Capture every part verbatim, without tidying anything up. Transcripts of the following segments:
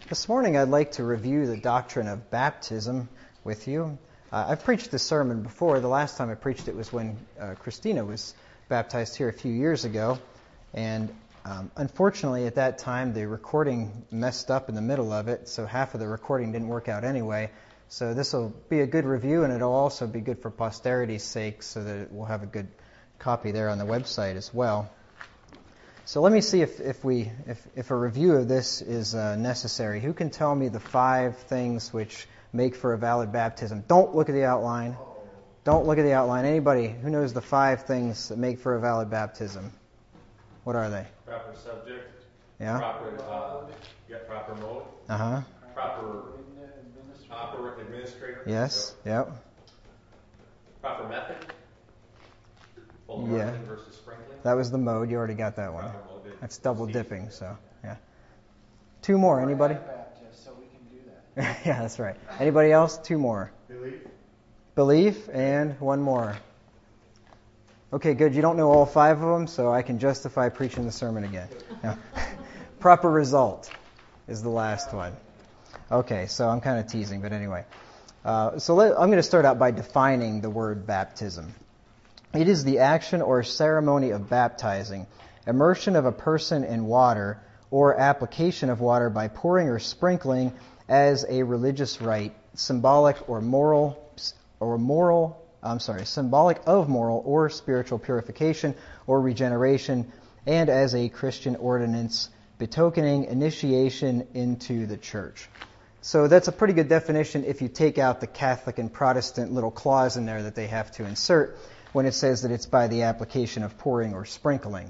This morning I'd like to review the doctrine of baptism with you. Uh, I've preached this sermon before. The last time I preached it was when uh, Christina was baptized here a few years ago. And um, unfortunately at that time the recording messed up in the middle of it, so half of the recording didn't work out anyway. So this will be a good review, and it'll also be good for posterity's sake so that we'll have a good copy there on the website as well. So let me see if, if we if, if a review of this is uh, necessary. Who can tell me the five things which make for a valid baptism? Don't look at the outline. Don't look at the outline. Anybody who knows the five things that make for a valid baptism? What are they? Proper subject. Yeah. Proper uh, yeah, proper mode. Uh huh. Proper proper administrator. Yes. So, yep. Proper method. Full Yeah. immersion versus sprinkling. That was the mode. You already got that one. Proper mode. That's double dipping. So yeah. Two more. Anybody? Baptist, so we can do that. Yeah, that's right. Anybody else? Two more. Belief. Belief and one more. Okay, good. You don't know all five of them, so I can justify preaching the sermon again. No. Proper result is the last one. Okay, so I'm kind of teasing, but anyway. Uh, so let, I'm going to start out by defining the word baptism. It is the action or ceremony of baptizing, immersion of a person in water, or application of water by pouring or sprinkling as a religious rite, symbolic or moral, or moral, I'm sorry, symbolic of moral or spiritual purification or regeneration, and as a Christian ordinance, betokening initiation into the church. So that's a pretty good definition if you take out the Catholic and Protestant little clause in there that they have to insert when it says that it's by the application of pouring or sprinkling.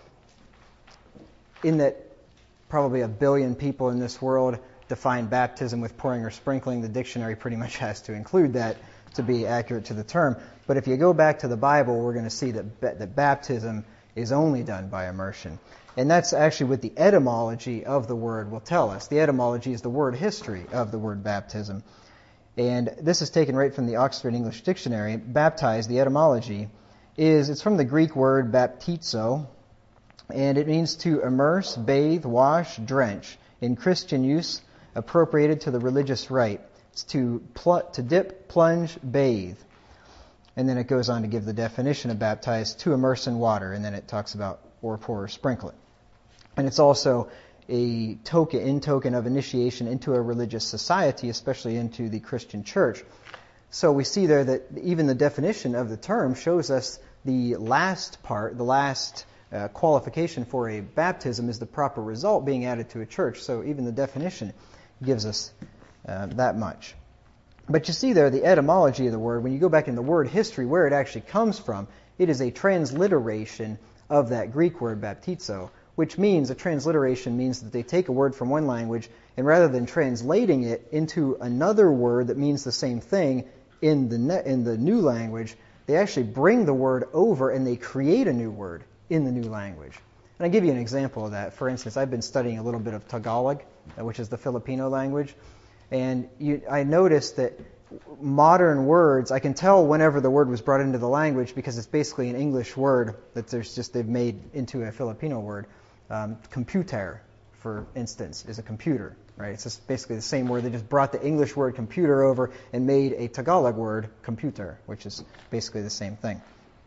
In that probably a billion people in this world define baptism with pouring or sprinkling, the dictionary pretty much has to include that to be accurate to the term. But if you go back to the Bible, we're going to see that, that baptism is only done by immersion. And that's actually what the etymology of the word will tell us. The etymology is the word history of the word baptism. And this is taken right from the Oxford English Dictionary. Baptize, the etymology, is, it's from the Greek word baptizo, and it means to immerse, bathe, wash, drench. In Christian use, appropriated to the religious rite. It's to, pl- to dip, plunge, bathe. And then it goes on to give the definition of baptize, to immerse in water, and then it talks about or pour or sprinkle it. And it's also a token, in token of initiation into a religious society, especially into the Christian church. So we see there that even the definition of the term shows us the last part, the last uh, qualification for a baptism is the proper result being added to a church. So even the definition gives us uh, that much. But you see there the etymology of the word, when you go back in the word history, where it actually comes from, it is a transliteration of that Greek word baptizo, which means, a transliteration means that they take a word from one language, and rather than translating it into another word that means the same thing in the ne- in the new language, they actually bring the word over and they create a new word in the new language. And I'll give you an example of that. For instance, I've been studying a little bit of Tagalog, which is the Filipino language, and you, I noticed that modern words, I can tell whenever the word was brought into the language because it's basically an English word that there's just they've made into a Filipino word. Um, computer, for instance, is a computer, right? It's just basically the same word. They just brought the English word computer over and made a Tagalog word computer, which is basically the same thing.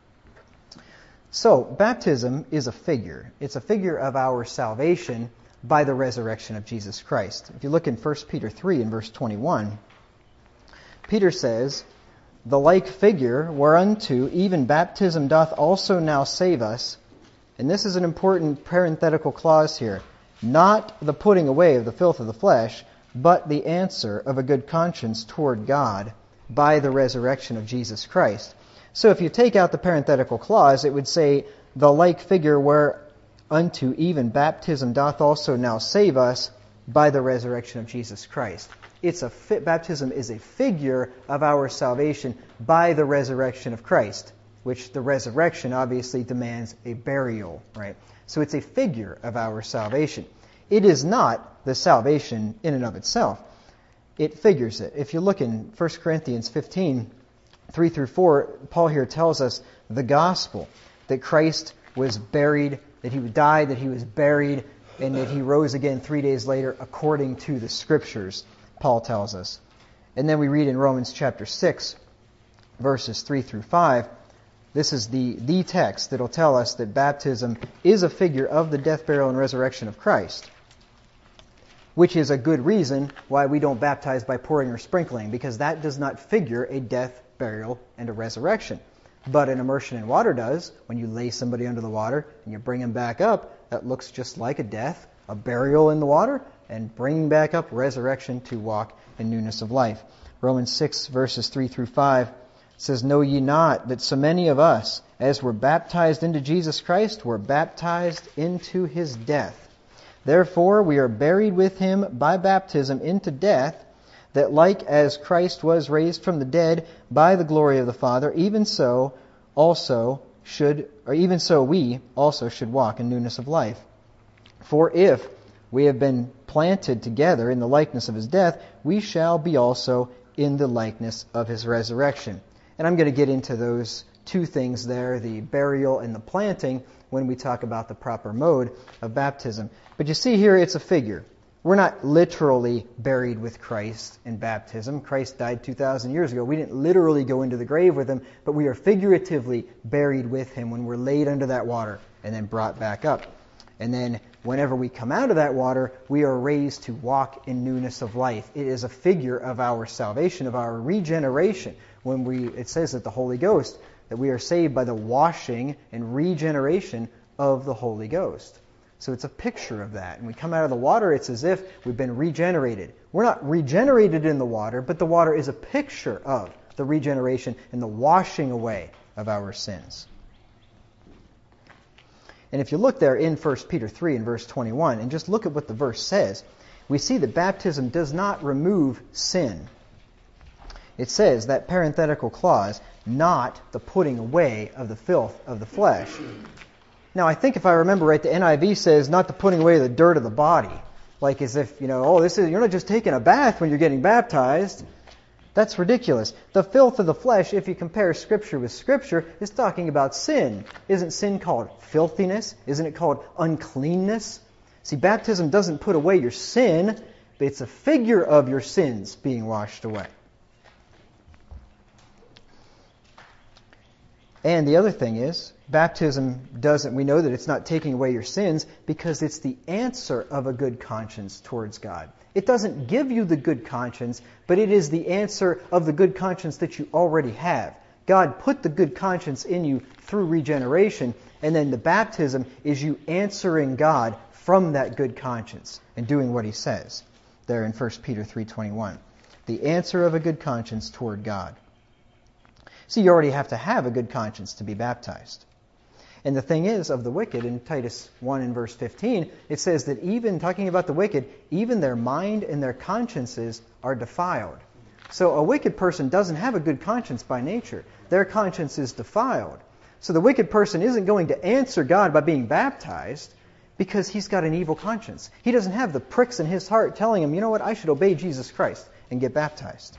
So, baptism is a figure. It's a figure of our salvation by the resurrection of Jesus Christ. If you look in First Peter three in verse twenty-one, Peter says, "The like figure whereunto even baptism doth also now save us," and this is an important parenthetical clause here, "not the putting away of the filth of the flesh, but the answer of a good conscience toward God by the resurrection of Jesus Christ." So if you take out the parenthetical clause, it would say, "The like figure whereunto even baptism doth also now save us by the resurrection of Jesus Christ." It's a fi- baptism is a figure of our salvation by the resurrection of Christ, which the resurrection obviously demands a burial, right? So it's a figure of our salvation. It is not the salvation in and of itself. It figures it. If you look in First Corinthians fifteen, three through four, Paul here tells us the gospel, that Christ was buried, that he died, that he was buried, and that he rose again three days later according to the Scriptures, Paul tells us. And then we read in Romans chapter six, verses three through five, this is the, the text that will tell us that baptism is a figure of the death, burial, and resurrection of Christ, which is a good reason why we don't baptize by pouring or sprinkling, because that does not figure a death, burial, and a resurrection. But an immersion in water does. When you lay somebody under the water and you bring them back up, that looks just like a death, a burial in the water, and bringing back up, resurrection to walk in newness of life. Romans six, verses three through five says, Know ye not that so many of us, as were baptized into Jesus Christ, were baptized into his death? Therefore we are buried with him by baptism into death, that like as Christ was raised from the dead by the glory of the Father, even so also should, or even so we also should walk in newness of life. For if we have been planted together in the likeness of his death, we shall be also in the likeness of his resurrection. And I'm going to get into those two things there, the burial and the planting, when we talk about the proper mode of baptism. But you see here, it's a figure. We're not literally buried with Christ in baptism. Christ died two thousand years ago. We didn't literally go into the grave with him, but we are figuratively buried with him when we're laid under that water and then brought back up. And then whenever we come out of that water, we are raised to walk in newness of life. It is a figure of our salvation, of our regeneration. When we, it says that the Holy Ghost, that we are saved by the washing and regeneration of the Holy Ghost. So it's a picture of that. And we come out of the water, it's as if we've been regenerated. We're not regenerated in the water, but the water is a picture of the regeneration and the washing away of our sins. And if you look there in First Peter three and verse twenty-one, and just look at what the verse says, we see that baptism does not remove sin. It says, that parenthetical clause, not the putting away of the filth of the flesh. Now, I think if I remember right, the N I V says not the putting away the dirt of the body. Like as if, you know, oh, this is, you're not just taking a bath when you're getting baptized. That's ridiculous. The filth of the flesh, if you compare Scripture with Scripture, is talking about sin. Isn't sin called filthiness? Isn't it called uncleanness? See, baptism doesn't put away your sin, but it's a figure of your sins being washed away. And the other thing is, baptism doesn't, we know that it's not taking away your sins because it's the answer of a good conscience towards God. It doesn't give you the good conscience, but it is the answer of the good conscience that you already have. God put the good conscience in you through regeneration, and then the baptism is you answering God from that good conscience and doing what he says there in First Peter three twenty-one. The answer of a good conscience toward God. So you already have to have a good conscience to be baptized. And the thing is, of the wicked, in Titus one and verse fifteen, it says that even, talking about the wicked, even their mind and their consciences are defiled. So a wicked person doesn't have a good conscience by nature. Their conscience is defiled. So the wicked person isn't going to answer God by being baptized because he's got an evil conscience. He doesn't have the pricks in his heart telling him, you know what, I should obey Jesus Christ and get baptized.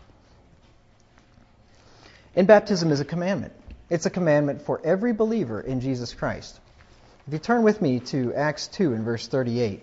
And baptism is a commandment. It's a commandment for every believer in Jesus Christ. If you turn with me to Acts two and verse thirty-eight.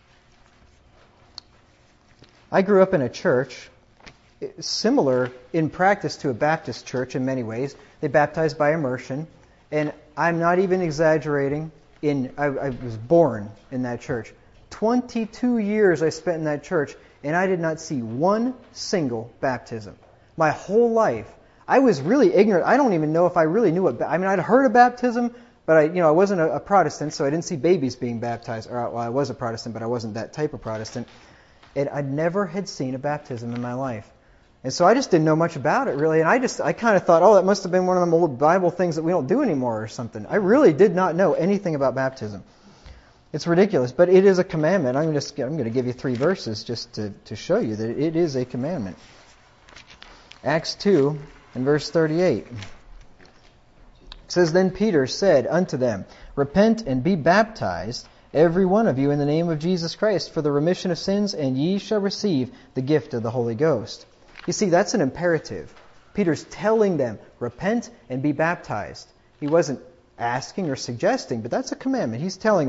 I grew up in a church similar in practice to a Baptist church in many ways. They baptized by immersion. And I'm not even exaggerating. In I, I was born in that church. twenty-two years I spent in that church, and I did not see one single baptism. My whole life. I was really ignorant. I don't even know if I really knew what... I mean, I'd heard of baptism, but I, you know, I wasn't a, a Protestant, so I didn't see babies being baptized. Or, well, I was a Protestant, but I wasn't that type of Protestant. And I never had seen a baptism in my life. And so I just didn't know much about it, really. And I just, I kind of thought, oh, that must have been one of them old Bible things that we don't do anymore or something. I really did not know anything about baptism. It's ridiculous, but it is a commandment. I'm just, I'm going to give you three verses just to, to show you that it is a commandment. Acts two and verse thirty-eight. It says, Then Peter said unto them, Repent and be baptized, every one of you, in the name of Jesus Christ, for the remission of sins, and ye shall receive the gift of the Holy Ghost. You see, that's an imperative. Peter's telling them, repent and be baptized. He wasn't asking or suggesting, but that's a commandment. He's telling them,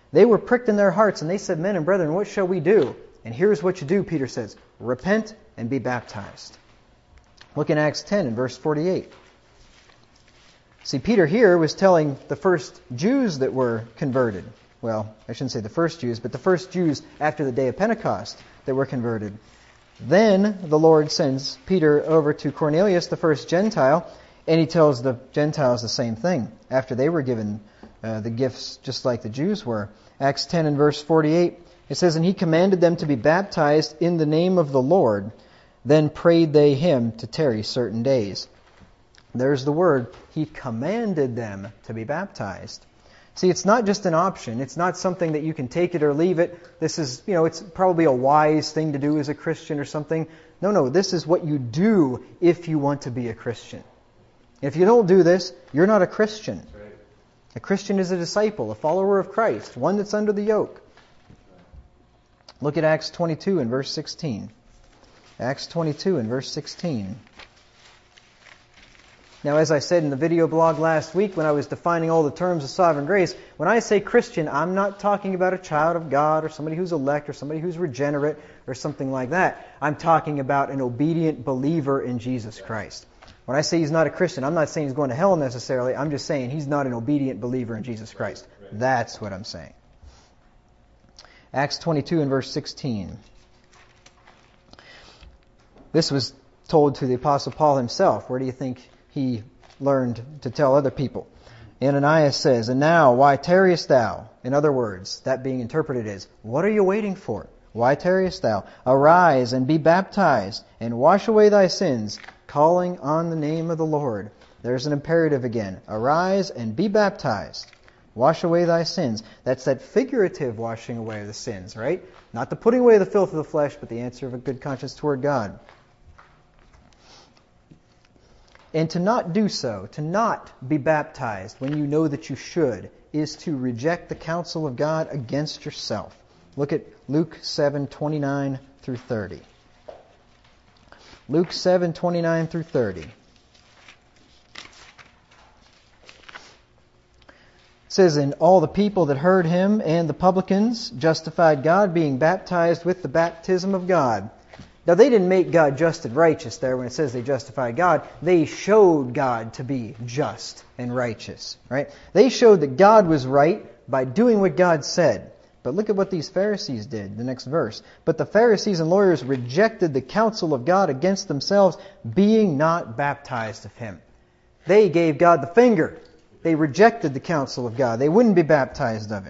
They were pricked in their hearts, and they said, "Men and brethren, what shall we do?" And here's what you do, Peter says, "Repent and be baptized." Look in Acts ten and verse forty-eight. See, Peter here was telling the first Jews that were converted. Well, I shouldn't say the first Jews, but the first Jews after the day of Pentecost that were converted. Then the Lord sends Peter over to Cornelius, the first Gentile, and he tells the Gentiles the same thing after they were given uh, the gifts just like the Jews were. Acts ten and verse forty-eight, it says, "And he commanded them to be baptized in the name of the Lord. Then prayed they him to tarry certain days." There's the word. He commanded them to be baptized. See, it's not just an option. It's not something that you can take it or leave it. This is, you know, it's probably a wise thing to do as a Christian or something. No, no, this is what you do if you want to be a Christian. If you don't do this, you're not a Christian. Right. A Christian is a disciple, a follower of Christ, one that's under the yoke. Look at Acts twenty-two and verse sixteen. Acts twenty-two and verse sixteen. Now, as I said in the video blog last week when I was defining all the terms of sovereign grace, when I say Christian, I'm not talking about a child of God or somebody who's elect or somebody who's regenerate or something like that. I'm talking about an obedient believer in Jesus Christ. When I say he's not a Christian, I'm not saying he's going to hell necessarily. I'm just saying he's not an obedient believer in Jesus Christ. That's what I'm saying. Acts twenty-two and verse sixteen. This was told to the Apostle Paul himself. Where do you think he learned to tell other people? Ananias says, "And now, why tarriest thou?" In other words, that being interpreted as, what are you waiting for? Why tarriest thou? Arise and be baptized, and wash away thy sins, calling on the name of the Lord. There's an imperative again. Arise and be baptized. Wash away thy sins. That's that figurative washing away of the sins, right? Not the putting away the filth of the flesh, but the answer of a good conscience toward God. And to not do so, to not be baptized when you know that you should, is to reject the counsel of God against yourself. Look at Luke seven twenty-nine through thirty. Luke seven twenty-nine through thirty. It says, "And all the people that heard him and the publicans justified God, being baptized with the baptism of God." Now, they didn't make God just and righteous there when it says they justified God. They showed God to be just and righteous, right? They showed that God was right by doing what God said. But look at what these Pharisees did, the next verse. "But the Pharisees and lawyers rejected the counsel of God against themselves, being not baptized of him." They gave God the finger. They rejected the counsel of God. They wouldn't be baptized of him.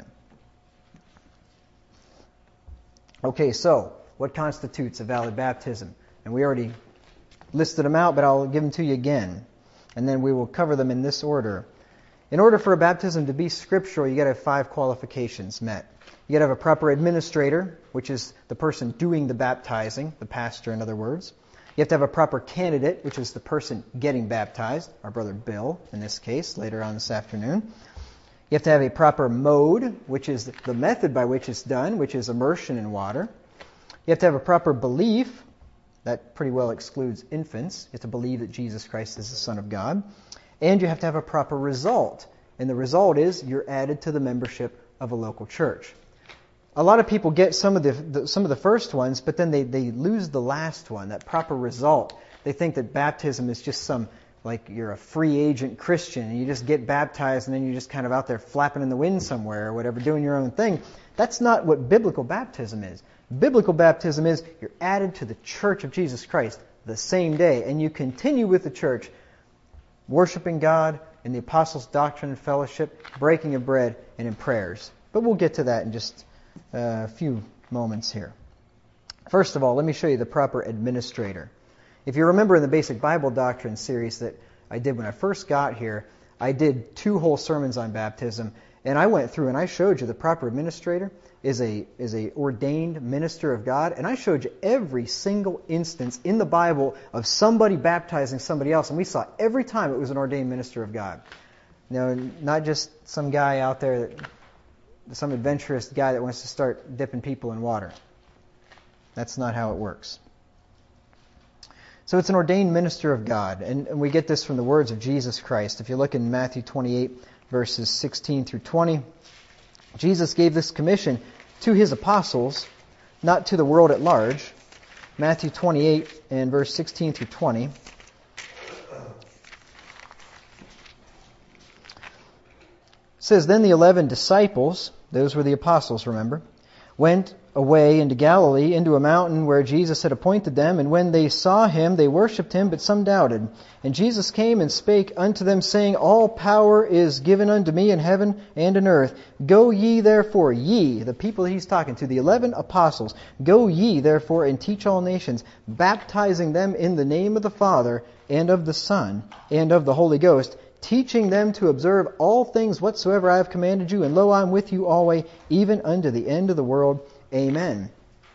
Okay, so what constitutes a valid baptism? And we already listed them out, but I'll give them to you again. And then we will cover them in this order. In order for a baptism to be scriptural, you got to have five qualifications met. You got to have a proper administrator, which is the person doing the baptizing, the pastor in other words. You have to have a proper candidate, which is the person getting baptized, our brother Bill in this case, later on this afternoon. You have to have a proper mode, which is the method by which it's done, which is immersion in water. You have to have a proper belief. That pretty well excludes infants. You have to believe that Jesus Christ is the Son of God. And you have to have a proper result. And the result is you're added to the membership of a local church. A lot of people get some of the, the some of the first ones, but then they, they lose the last one, that proper result. They think that baptism is just some, like you're a free agent Christian and you just get baptized and then you're just kind of out there flapping in the wind somewhere or whatever, doing your own thing. That's not what biblical baptism is. Biblical baptism is you're added to the church of Jesus Christ the same day, and you continue with the church, worshiping God in the apostles' doctrine and fellowship, breaking of bread, and in prayers. But we'll get to that in just uh, a few moments here. First of all, let me show you the proper administrator. If you remember in the Basic Bible Doctrine series that I did when I first got here, I did two whole sermons on baptism, and I went through and I showed you the proper administrator is a is a ordained minister of God, and I showed you every single instance in the Bible of somebody baptizing somebody else, and we saw every time it was an ordained minister of God. You know, not just some guy out there, that, some adventurous guy that wants to start dipping people in water. That's not how it works. So it's an ordained minister of God, and, and we get this from the words of Jesus Christ. If you look in Matthew twenty-eight, verses sixteen through twenty, Jesus gave this commission to his apostles, not to the world at large. Matthew twenty-eight and verse sixteen through twenty. It says, Then the eleven disciples, those were the apostles, remember, went away into Galilee, into a mountain where Jesus had appointed them. And when they saw him, they worshipped him, but some doubted. And Jesus came and spake unto them, saying, All power is given unto me in heaven and in earth. Go ye therefore, ye, the people he's talking to, the eleven apostles, go ye therefore and teach all nations, baptizing them in the name of the Father and of the Son and of the Holy Ghost, teaching them to observe all things whatsoever I have commanded you. And lo, I am with you always, even unto the end of the world. Amen.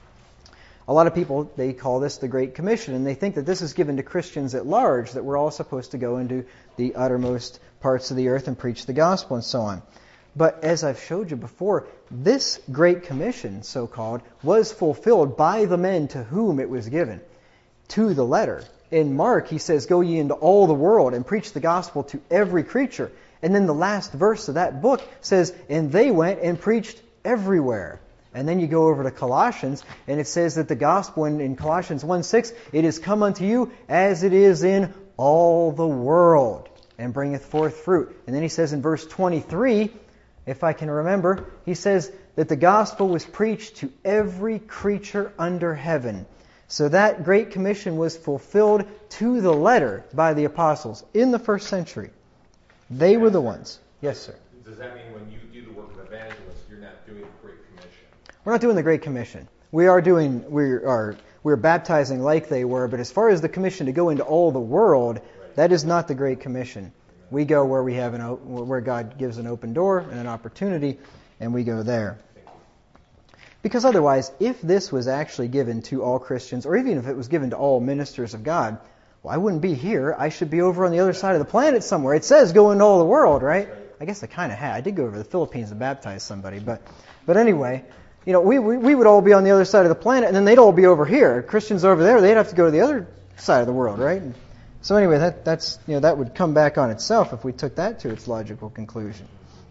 A lot of people, they call this the Great Commission, and they think that this is given to Christians at large, that we're all supposed to go into the uttermost parts of the earth and preach the gospel and so on. But as I've showed you before, this Great Commission, so-called, was fulfilled by the men to whom it was given, to the letter. In Mark, he says, Go ye into all the world and preach the gospel to every creature. And then the last verse of that book says, And they went and preached everywhere. And then you go over to Colossians, and it says that the gospel in, in Colossians one six, it is come unto you as it is in all the world, and bringeth forth fruit. And then he says in verse twenty-three, if I can remember, he says that the gospel was preached to every creature under heaven. So that Great Commission was fulfilled to the letter by the apostles in the first century. They were the ones. Yes, sir. Does that mean when you do the work of evangelist, you're not doing the Great Commission? We're not doing the Great Commission. We are doing, we are, we're baptizing like they were, but as far as the commission to go into all the world, right, that is not the Great Commission. Amen. We go where we have an, where God gives an open door and an opportunity, and we go there. Because otherwise, if this was actually given to all Christians, or even if it was given to all ministers of God, well, I wouldn't be here. I should be over on the other side of the planet somewhere. It says go into all the world, right? I guess I kind of had. I did go over to the Philippines and baptize somebody, but, but anyway. You know, we, we we would all be on the other side of the planet, and then they'd all be over here. Christians over there, they'd have to go to the other side of the world, right? So anyway, that that's you know that would come back on itself if we took that to its logical conclusion.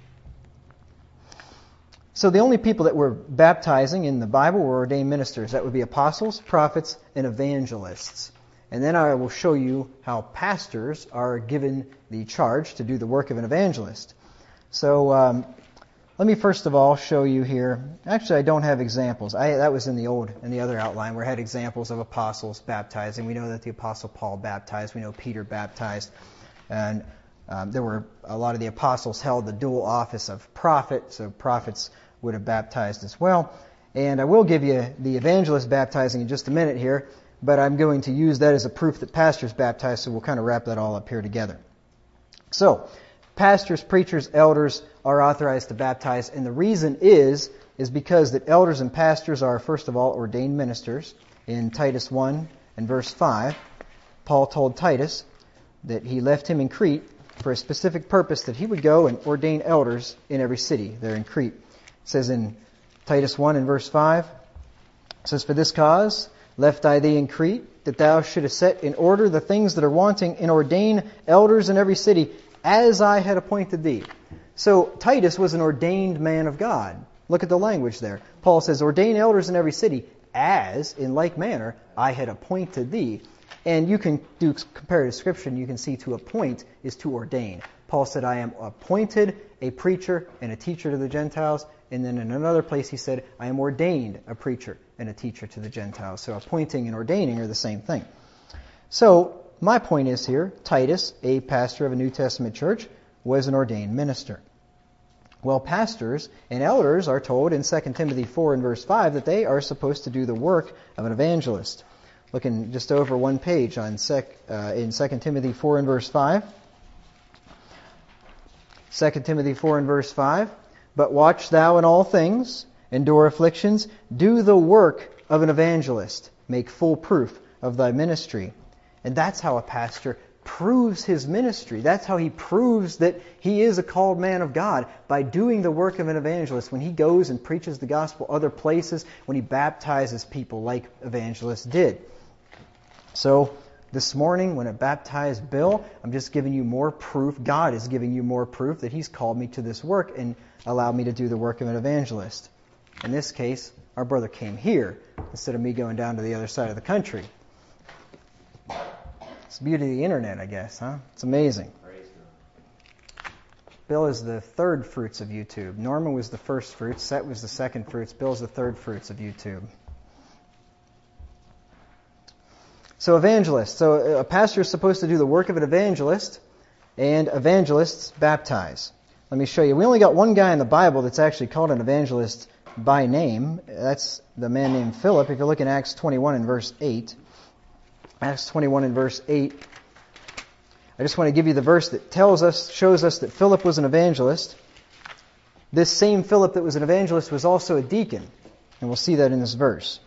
So the only people that were baptizing in the Bible were ordained ministers. That would be apostles, prophets, and evangelists. And then I will show you how pastors are given the charge to do the work of an evangelist. So. Um, Let me first of all show you here. Actually, I don't have examples. I, that was in the old, in the other outline where I had examples of apostles baptizing. We know that the apostle Paul baptized. We know Peter baptized. And um, there were a lot of the apostles held the dual office of prophet, so prophets would have baptized as well. And I will give you the evangelist baptizing in just a minute here, but I'm going to use that as a proof that pastors baptize, so we'll kind of wrap that all up here together. So, pastors, preachers, elders are authorized to baptize, and the reason is is because that elders and pastors are, first of all, ordained ministers. In Titus one and verse five, Paul told Titus that he left him in Crete for a specific purpose, that he would go and ordain elders in every city there in Crete. It says in Titus one and verse five, it says, For this cause left I thee in Crete, that thou shouldest set in order the things that are wanting, and ordain elders in every city, as I had appointed thee. So Titus was an ordained man of God. Look at the language there. Paul says, Ordain elders in every city, as, in like manner, I had appointed thee. And you can do comparative scripture, and you can see to appoint is to ordain. Paul said, I am appointed a preacher and a teacher to the Gentiles. And then in another place he said, I am ordained a preacher and a teacher to the Gentiles. So appointing and ordaining are the same thing. So my point is here, Titus, a pastor of a New Testament church, was an ordained minister. Well, pastors and elders are told in Second Timothy four and verse five that they are supposed to do the work of an evangelist. Looking just over one page on sec, uh, in Second Timothy four and verse five. Second Timothy four and verse five. But watch thou in all things, endure afflictions, do the work of an evangelist, make full proof of thy ministry. And that's how a pastor proves his ministry. That's how he proves that he is a called man of God, by doing the work of an evangelist. When he goes and preaches the gospel other places, when he baptizes people like evangelists did. So This morning, when I baptized Bill, I'm just giving you more proof. God is giving you more proof that He's called me to this work and allowed me to do the work of an evangelist. In this case, our brother came here instead of me going down to the other side of the country. It's the beauty of the internet, I guess, huh? It's amazing. Bill is the third fruits of YouTube. Norman was the first fruits. Seth was the second fruits. Bill's the third fruits of YouTube. So evangelist. So a pastor is supposed to do the work of an evangelist, and evangelists baptize. Let me show you. We only got one guy in the Bible that's actually called an evangelist by name. That's the man named Philip. If you look in Acts twenty-one and verse eight. Acts twenty-one and verse eight. I just want to give you the verse that tells us, shows us that Philip was an evangelist. This same Philip that was an evangelist was also a deacon. And we'll see that in this verse.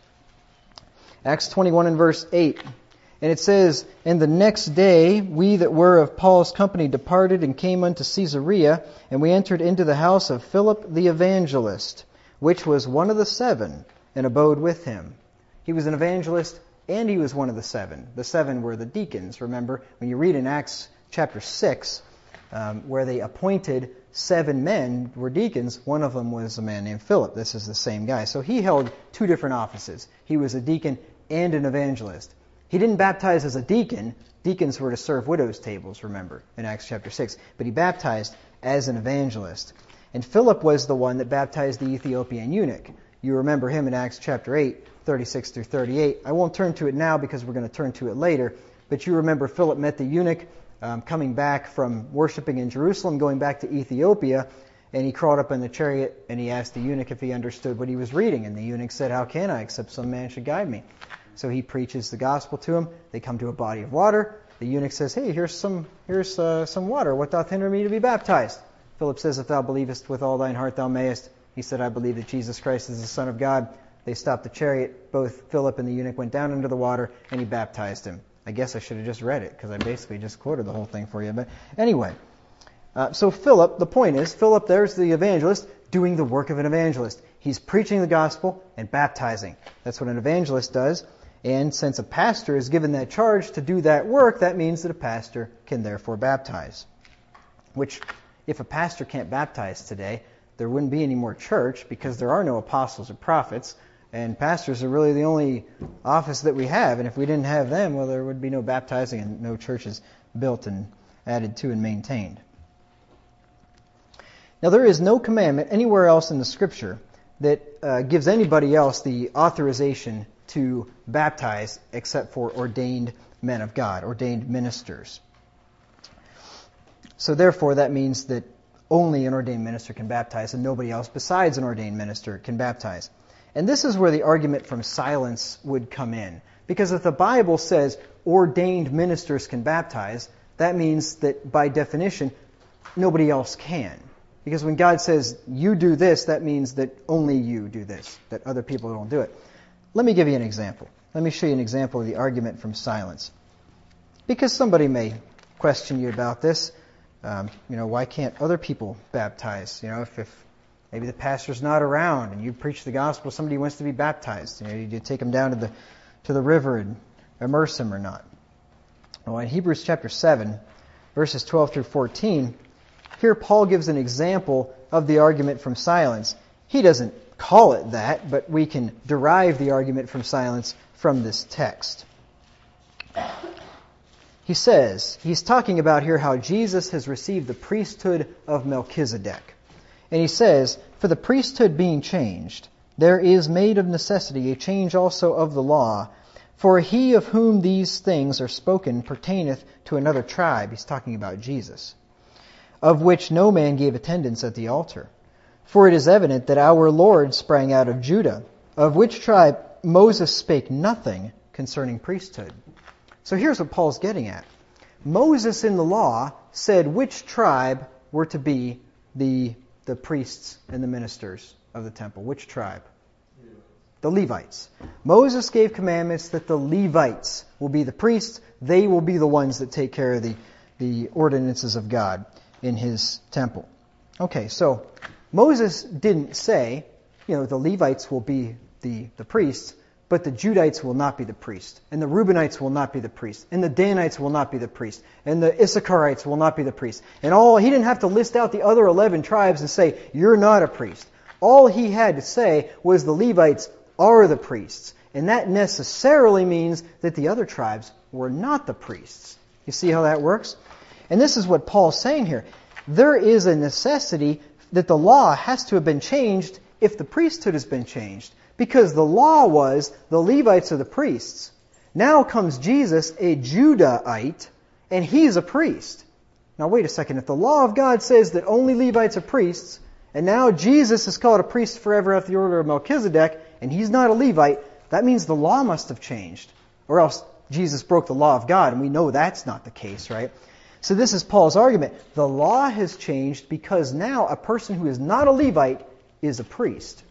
Acts twenty-one and verse eight. And it says, "And the next day we that were of Paul's company departed and came unto Caesarea, and we entered into the house of Philip the evangelist, which was one of the seven, and abode with him." He was an evangelist and he was one of the seven. The seven were the deacons. Remember, when you read in Acts chapter six, um, where they appointed seven men were deacons, one of them was a man named Philip. This is the same guy. So he held two different offices. He was a deacon and an evangelist. He didn't baptize as a deacon. Deacons were to serve widows' tables, remember, in Acts chapter six. But he baptized as an evangelist. And Philip was the one that baptized the Ethiopian eunuch. You remember him in Acts chapter eight, thirty-six through thirty-eight. I won't turn to it now because we're going to turn to it later. But you remember Philip met the eunuch um, coming back from worshiping in Jerusalem, going back to Ethiopia. And he crawled up in the chariot and he asked the eunuch if he understood what he was reading. And the eunuch said, "How can I, except some man should guide me?" So he preaches the gospel to him. They come to a body of water. The eunuch says, "Hey, here's some here's uh, some water. What doth hinder me to be baptized?" Philip says, "If thou believest with all thine heart, thou mayest." He said, "I believe that Jesus Christ is the Son of God." They stopped the chariot. Both Philip and the eunuch went down into the water, and he baptized him. I guess I should have just read it, because I basically just quoted the whole thing for you. But anyway, uh, so Philip, the point is, Philip, there's the evangelist doing the work of an evangelist. He's preaching the gospel and baptizing. That's what an evangelist does. And since a pastor is given that charge to do that work, that means that a pastor can therefore baptize. Which, if a pastor can't baptize today, there wouldn't be any more church because there are no apostles or prophets. And pastors are really the only office that we have. And if we didn't have them, well, there would be no baptizing and no churches built and added to and maintained. Now, there is no commandment anywhere else in the Scripture that uh, gives anybody else the authorization to baptize except for ordained men of God, ordained ministers. So therefore, that means that only an ordained minister can baptize and nobody else besides an ordained minister can baptize. And this is where the argument from silence would come in. Because if the Bible says ordained ministers can baptize, that means that by definition, nobody else can. Because when God says, you do this, that means that only you do this, that other people don't do it. Let me give you an example. Let me show you an example of the argument from silence. Because somebody may question you about this. Um, you know, why can't other people baptize? You know, if, if maybe the pastor's not around and you preach the gospel, somebody wants to be baptized. You know, you take them down to the to the river and immerse them or not. Well, in Hebrews chapter seven, verses twelve through fourteen, here Paul gives an example of the argument from silence. He doesn't call it that, but we can derive the argument from silence from this text. He says, he's talking about here how Jesus has received the priesthood of Melchizedek. And he says, for the priesthood being changed, there is made of necessity a change also of the law. For he of whom these things are spoken pertaineth to another tribe. He's talking about Jesus, of which no man gave attendance at the altar. For it is evident that our Lord sprang out of Judah, of which tribe Moses spake nothing concerning priesthood. So here's what Paul's getting at. Moses in the law said which tribe were to be the, the priests and the ministers of the temple. Which tribe? The Levites. Moses gave commandments that the Levites will be the priests. They will be the ones that take care of the, the ordinances of God in his temple. Okay, so Moses didn't say, you know, the Levites will be the, the priests, but the Judites will not be the priest, and the Reubenites will not be the priest, and the Danites will not be the priest, and the Issacharites will not be the priest. And all he didn't have to list out the other eleven tribes and say, you're not a priest. All he had to say was the Levites are the priests. And that necessarily means that the other tribes were not the priests. You see how that works? And this is what Paul's saying here. There is a necessity that the law has to have been changed if the priesthood has been changed. Because the law was the Levites are the priests. Now comes Jesus, a Judahite, and he's a priest. Now wait a second. If the law of God says that only Levites are priests, and now Jesus is called a priest forever after the order of Melchizedek, and he's not a Levite, that means the law must have changed. Or else Jesus broke the law of God, and we know that's not the case, right? So this is Paul's argument. The law has changed because now a person who is not a Levite is a priest.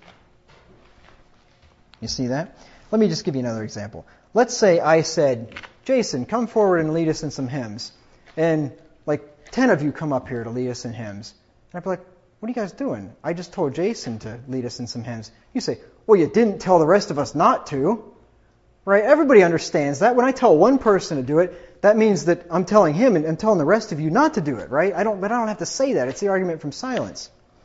You see that? Let me just give you another example. Let's say I said, Jason, come forward and lead us in some hymns. And like ten of you come up here to lead us in hymns. And I'd be like, what are you guys doing? I just told Jason to lead us in some hymns. You say, well, you didn't tell the rest of us not to. Right? Everybody understands that. When I tell one person to do it, that means that I'm telling him and I'm telling the rest of you not to do it, right? I don't, but I don't have to say that. It's the argument from silence.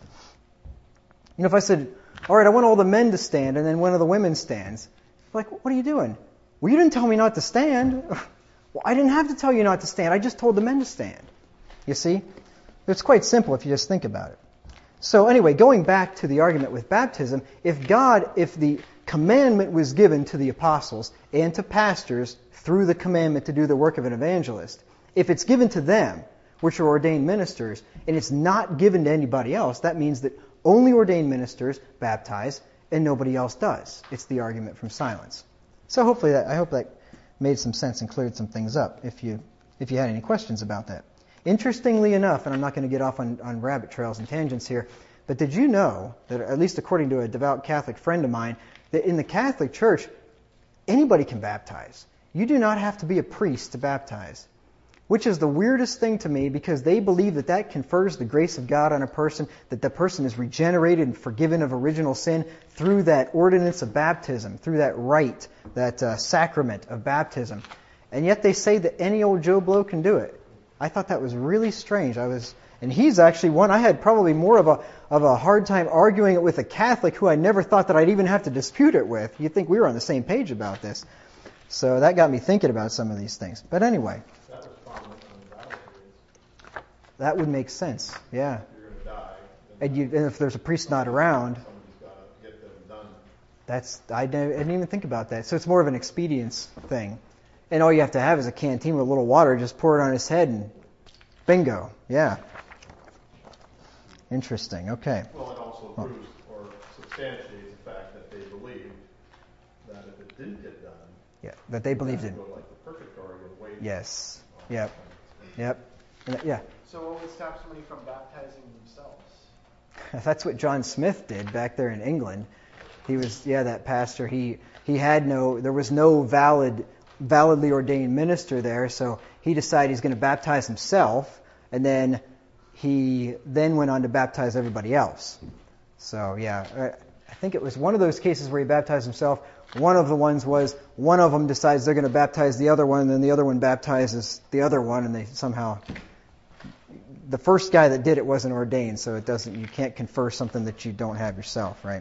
You know, if I said, all right, I want all the men to stand, and then one of the women stands. Like, what are you doing? Well, you didn't tell me not to stand. Well, I didn't have to tell you not to stand. I just told the men to stand. You see? It's quite simple if you just think about it. So anyway, going back to the argument with baptism, if God, if the commandment was given to the apostles and to pastors through the commandment to do the work of an evangelist, if it's given to them, which are ordained ministers, and it's not given to anybody else, that means that only ordained ministers baptize and nobody else does. It's the argument from silence. So hopefully that, I hope that made some sense and cleared some things up if you if you had any questions about that. Interestingly enough, and I'm not going to get off on, on rabbit trails and tangents here, but did you know that, at least according to a devout Catholic friend of mine, that in the Catholic Church, anybody can baptize. You do not have to be a priest to baptize. Which is the weirdest thing to me, because they believe that that confers the grace of God on a person, that the person is regenerated and forgiven of original sin through that ordinance of baptism, through that rite, that uh, sacrament of baptism. And yet they say that any old Joe Blow can do it. I thought that was really strange. I was, and he's actually one, I had probably more of a of a hard time arguing it with a Catholic who I never thought that I'd even have to dispute it with. You'd think we were on the same page about this. So that got me thinking about some of these things. But anyway. That was probably on the battle fields. That would make sense, yeah. You're going to die. And, you, and if there's a priest not around, Somebody's got to get them done. that's I didn't, I didn't even think about that. So it's more of an expedience thing. And all you have to have is a canteen with a little water, just pour it on his head and bingo, yeah. Interesting, okay. Well, it also proves or substantiates the fact that they believed that if it didn't get done, Yeah, that they believed that in. would go like the purgatory and wait. Yes, yep, yep, yeah. So what would stop somebody from baptizing themselves? That's what John Smith did back there in England. He was, yeah, that pastor. He he had no, there was no valid, validly ordained minister there, so he decided he's going to baptize himself, and then he then went on to baptize everybody else. So yeah, I think it was one of those cases where he baptized himself. One of the ones was one of them decides they're going to baptize the other one, and then the other one baptizes the other one, and they somehow. The first guy that did it wasn't ordained, so it doesn't. You can't confer something that you don't have yourself, right?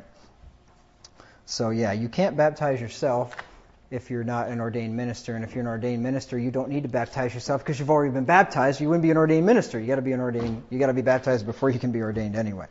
So yeah, you can't baptize yourself if you're not an ordained minister, and if you're an ordained minister, you don't need to baptize yourself because you've already been baptized. You wouldn't be an ordained minister. You got to be an ordained. You got to be baptized before you can be ordained anyway.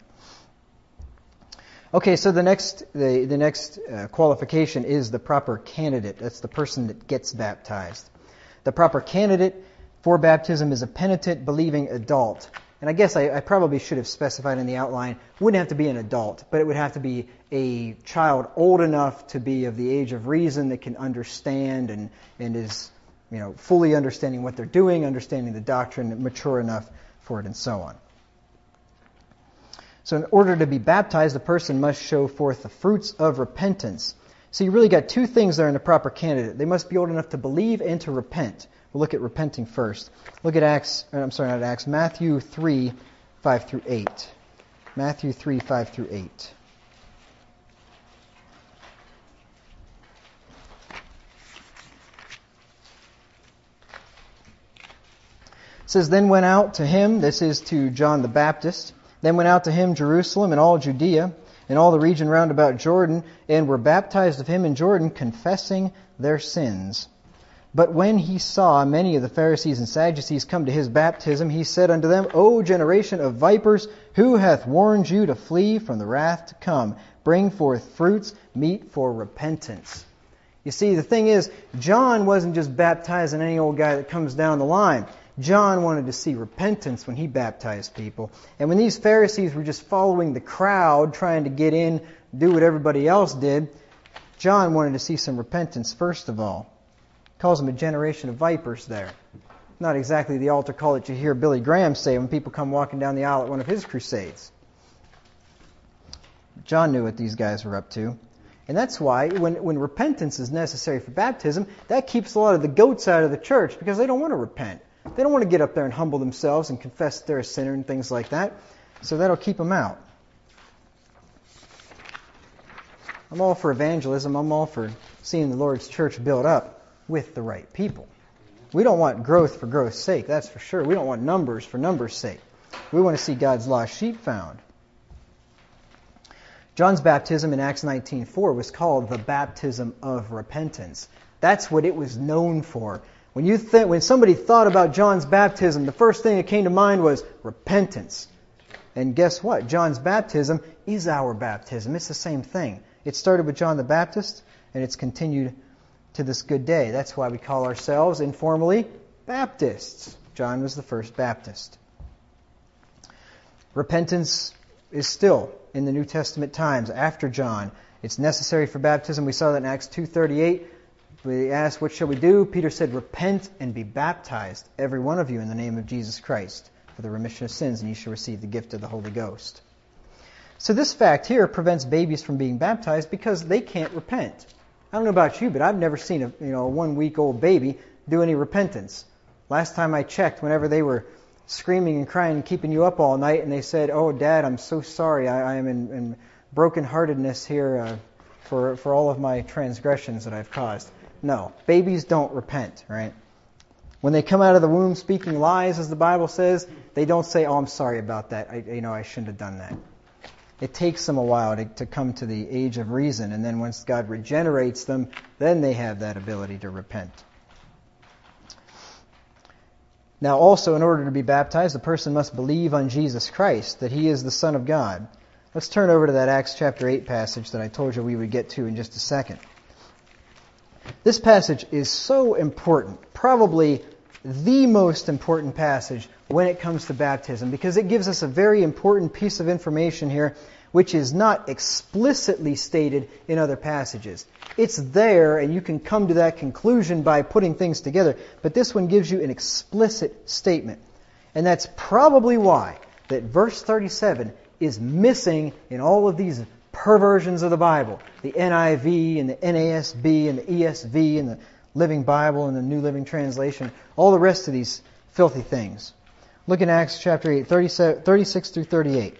Okay, so the next the the next uh, qualification is the proper candidate. That's the person that gets baptized. The proper candidate for baptism is a penitent, believing adult. And I guess I, I probably should have specified in the outline, wouldn't have to be an adult, but it would have to be a child old enough to be of the age of reason that can understand and, and is, you know, fully understanding what they're doing, understanding the doctrine, mature enough for it, and so on. So in order to be baptized, the person must show forth the fruits of repentance. So you really got two things there in the proper candidate. They must be old enough to believe and to repent. We'll look at repenting first. Look at Acts, I'm sorry, not Acts, Matthew three, five through eight. Matthew three, five through eight. says, then went out to him, this is to John the Baptist, then went out to him Jerusalem and all Judea and all the region round about Jordan, and were baptized of him in Jordan, confessing their sins. But when he saw many of the Pharisees and Sadducees come to his baptism, he said unto them, O generation of vipers, who hath warned you to flee from the wrath to come? Bring forth fruits meet for repentance. You see, the thing is, John wasn't just baptizing any old guy that comes down the line. John wanted to see repentance when he baptized people. And when these Pharisees were just following the crowd, trying to get in, do what everybody else did, John wanted to see some repentance first of all. He calls them a generation of vipers there. Not exactly the altar call that you hear Billy Graham say when people come walking down the aisle at one of his crusades. John knew what these guys were up to. And that's why when, when repentance is necessary for baptism, that keeps a lot of the goats out of the church because they don't want to repent. They don't want to get up there and humble themselves and confess they're a sinner and things like that. So that'll keep them out. I'm all for evangelism. I'm all for seeing the Lord's church built up with the right people. We don't want growth for growth's sake, that's for sure. We don't want numbers for numbers' sake. We want to see God's lost sheep found. John's baptism in Acts nineteen four was called the baptism of repentance. That's what it was known for. When you th- when somebody thought about John's baptism, the first thing that came to mind was repentance. And guess what? John's baptism is our baptism. It's the same thing. It started with John the Baptist, and it's continued to this good day. That's why we call ourselves informally Baptists. John was the first Baptist. Repentance is still in the New Testament times after John. It's necessary for baptism. We saw that in Acts two thirty-eight. We asked, what shall we do? Peter said, repent and be baptized, every one of you, in the name of Jesus Christ, for the remission of sins, and you shall receive the gift of the Holy Ghost. So this fact here prevents babies from being baptized because they can't repent. I don't know about you, but I've never seen a you know a one-week-old baby do any repentance. Last time I checked, whenever they were screaming and crying and keeping you up all night, and they said, oh, Dad, I'm so sorry. I, I am in, in brokenheartedness here uh, for, for all of my transgressions that I've caused. No, babies don't repent, right? When they come out of the womb speaking lies, as the Bible says, they don't say, oh, I'm sorry about that. I, you know, I shouldn't have done that. It takes them a while to, to come to the age of reason, and then once God regenerates them, then they have that ability to repent. Now also, in order to be baptized, the person must believe on Jesus Christ, that He is the Son of God. Let's turn over to that Acts chapter eight passage that I told you we would get to in just a second. This passage is so important, probably the most important passage when it comes to baptism, because it gives us a very important piece of information here which is not explicitly stated in other passages. It's there, and you can come to that conclusion by putting things together, but this one gives you an explicit statement. And that's probably why that verse thirty-seven is missing in all of these perversions of the Bible. The N I V and the N A S B and the E S V and the Living Bible and the New Living Translation. All the rest of these filthy things. Look in Acts chapter eight, thirty-six through thirty-eight.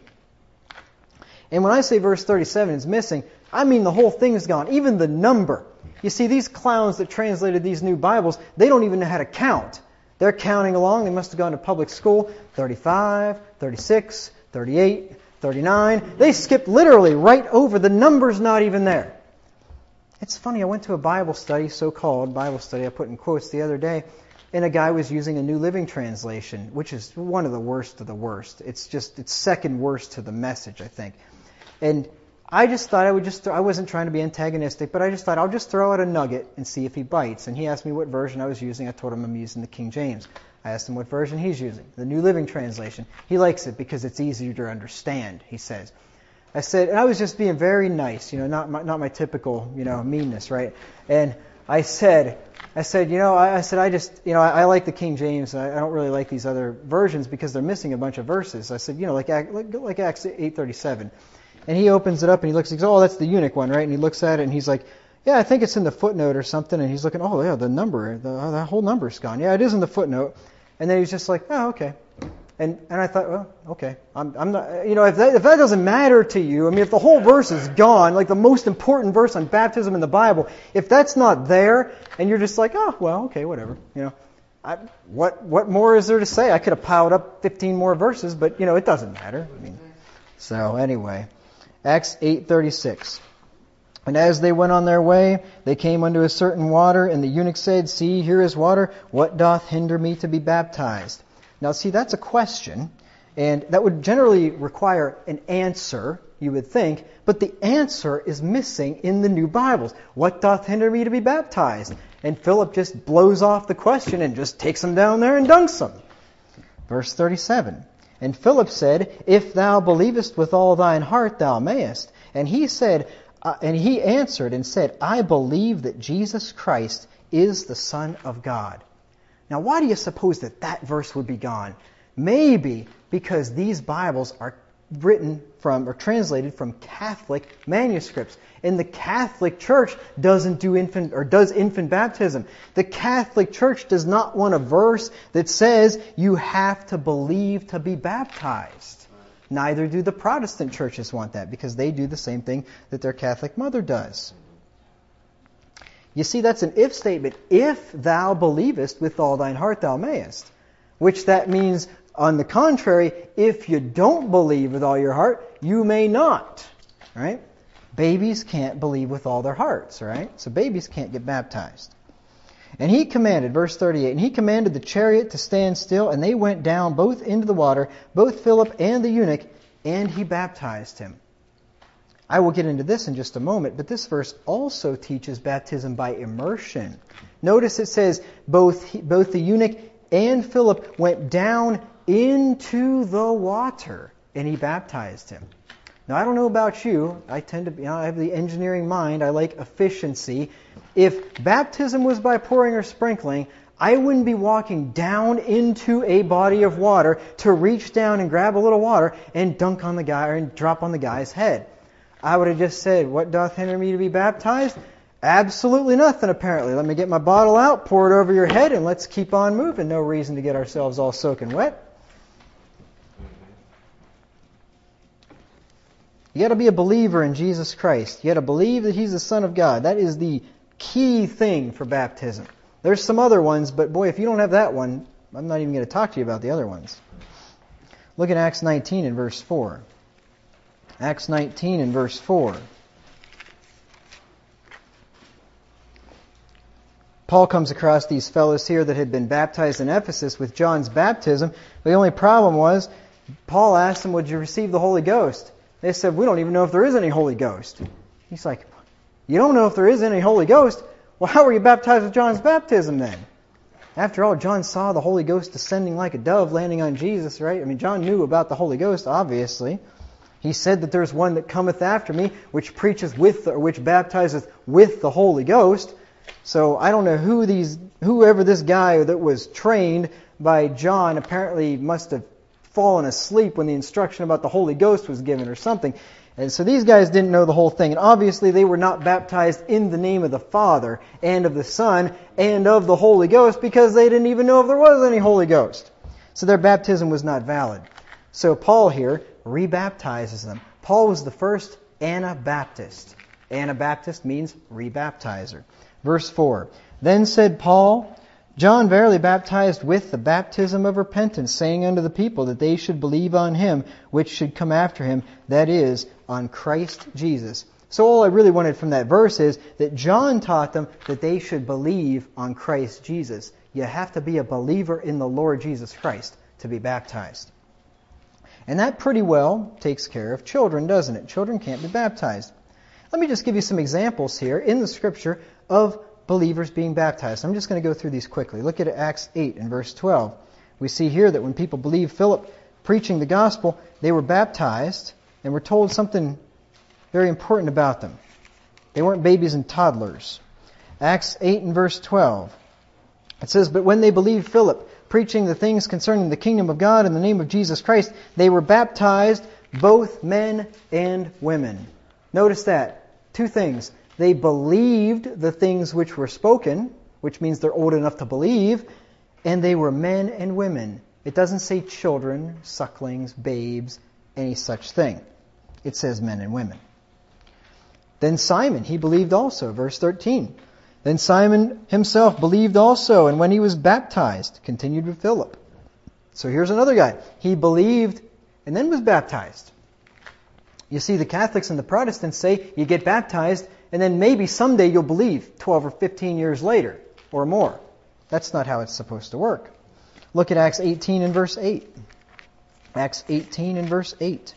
And when I say verse thirty-seven is missing, I mean the whole thing is gone. Even the number. You see, these clowns that translated these new Bibles, they don't even know how to count. They're counting along. They must have gone to public school. thirty-five, thirty-six, thirty-eight, thirty-nine. They skipped literally right over. The number's not even there. It's funny, I went to a Bible study, so-called Bible study, I put in quotes the other day, and a guy was using a New Living Translation, which is one of the worst of the worst. It's just, it's second worst to the message, I think. And I just thought I would just, I wasn't trying to be antagonistic, but I just thought I'll just throw out a nugget and see if he bites. And he asked me what version I was using. I told him I'm using the King James. I asked him what version he's using, the New Living Translation. He likes it because it's easier to understand, he says. I said, and I was just being very nice, you know, not my, not my typical, you know, meanness, right? And I said, I said, you know, I, I said, I just, you know, I, I like the King James. I, I don't really like these other versions because they're missing a bunch of verses. I said, you know, like like, like Acts eight thirty-seven. And he opens it up and he looks, he goes, oh, that's the eunuch one, right? And he looks at it and he's like, yeah, I think it's in the footnote or something. And he's looking, oh, yeah, the number, the, oh, the whole number's gone. Yeah, it is in the footnote. And then he's just like, oh, okay. And and I thought, well, okay, I'm I'm not, you know, if that if that doesn't matter to you, I mean, if the whole verse is gone, like the most important verse on baptism in the Bible, if that's not there, and you're just like, oh, well, okay, whatever, you know, I, what what more is there to say? I could have piled up fifteen more verses, but you know it doesn't matter. I mean, so anyway, Acts eight thirty-six. And as they went on their way, they came unto a certain water, and the eunuch said, See, here is water. What doth hinder me to be baptized? Now, see, that's a question, and that would generally require an answer, you would think, but the answer is missing in the new Bibles. What doth hinder me to be baptized? And Philip just blows off the question and just takes him down there and dunks him. Verse thirty-seven. And Philip said, If thou believest with all thine heart, thou mayest. And he said, uh, and he answered and said, I believe that Jesus Christ is the Son of God. Now, why do you suppose that that verse would be gone? Maybe because these Bibles are written from or translated from Catholic manuscripts. And the Catholic Church doesn't do infant or does infant baptism. The Catholic Church does not want a verse that says you have to believe to be baptized. Neither do the Protestant churches want that, because they do the same thing that their Catholic mother does. You see, that's an if statement. If thou believest with all thine heart, thou mayest. Which that means, on the contrary, if you don't believe with all your heart, you may not. Right? Babies can't believe with all their hearts, right? So babies can't get baptized. And he commanded, verse thirty-eight, and he commanded the chariot to stand still, and they went down both into the water, both Philip and the eunuch, and he baptized him. I will get into this in just a moment, but this verse also teaches baptism by immersion. Notice it says both he, both the eunuch and Philip went down into the water, and he baptized him. Now, I don't know about you. I tend to be, you know, I have the engineering mind. I like efficiency. If baptism was by pouring or sprinkling, I wouldn't be walking down into a body of water to reach down and grab a little water and dunk on the guy or drop on the guy's head. I would have just said, what doth hinder me to be baptized? Absolutely nothing, apparently. Let me get my bottle out, pour it over your head, and let's keep on moving. No reason to get ourselves all soaking wet. You got to be a believer in Jesus Christ. You got to believe that He's the Son of God. That is the key thing for baptism. There's some other ones, but boy, if you don't have that one, I'm not even going to talk to you about the other ones. Look at Acts nineteen and verse four. Acts nineteen and verse four. Paul comes across these fellows here that had been baptized in Ephesus with John's baptism. The only problem was, Paul asked them, would you receive the Holy Ghost? They said, we don't even know if there is any Holy Ghost. He's like, you don't know if there is any Holy Ghost? Well, how were you baptized with John's baptism then? After all, John saw the Holy Ghost descending like a dove landing on Jesus, right? I mean, John knew about the Holy Ghost, obviously. He said that there's one that cometh after me, which preaches with, or which baptizeth with the Holy Ghost. So I don't know who these, whoever this guy that was trained by John apparently must have fallen asleep when the instruction about the Holy Ghost was given or something. And so these guys didn't know the whole thing. And obviously they were not baptized in the name of the Father and of the Son and of the Holy Ghost because they didn't even know if there was any Holy Ghost. So their baptism was not valid. So Paul here rebaptizes them. Paul was the first Anabaptist. Anabaptist means rebaptizer. Verse four. Then said Paul, John verily baptized with the baptism of repentance, saying unto the people that they should believe on Him which should come after Him, that is, on Christ Jesus. So all I really wanted from that verse is that John taught them that they should believe on Christ Jesus. You have to be a believer in the Lord Jesus Christ to be baptized. And that pretty well takes care of children, doesn't it? Children can't be baptized. Let me just give you some examples here in the Scripture of believers being baptized. I'm just going to go through these quickly. Look at Acts eight and verse twelve. We see here that when people believed Philip preaching the gospel, they were baptized and were told something very important about them. They weren't babies and toddlers. Acts eight and verse twelve. It says, But when they believed Philip preaching the things concerning the kingdom of God in the name of Jesus Christ, they were baptized, both men and women. Notice that. Two things. They believed the things which were spoken, which means they're old enough to believe, and they were men and women. It doesn't say children, sucklings, babes, any such thing. It says men and women. Then Simon, he believed also, verse thirteen. Then Simon himself believed also, and when he was baptized, continued with Philip. So here's another guy. He believed and then was baptized. You see, the Catholics and the Protestants say you get baptized and then maybe someday you'll believe twelve or fifteen years later or more. That's not how it's supposed to work. Look at Acts eighteen and verse eight. Acts eighteen and verse eight.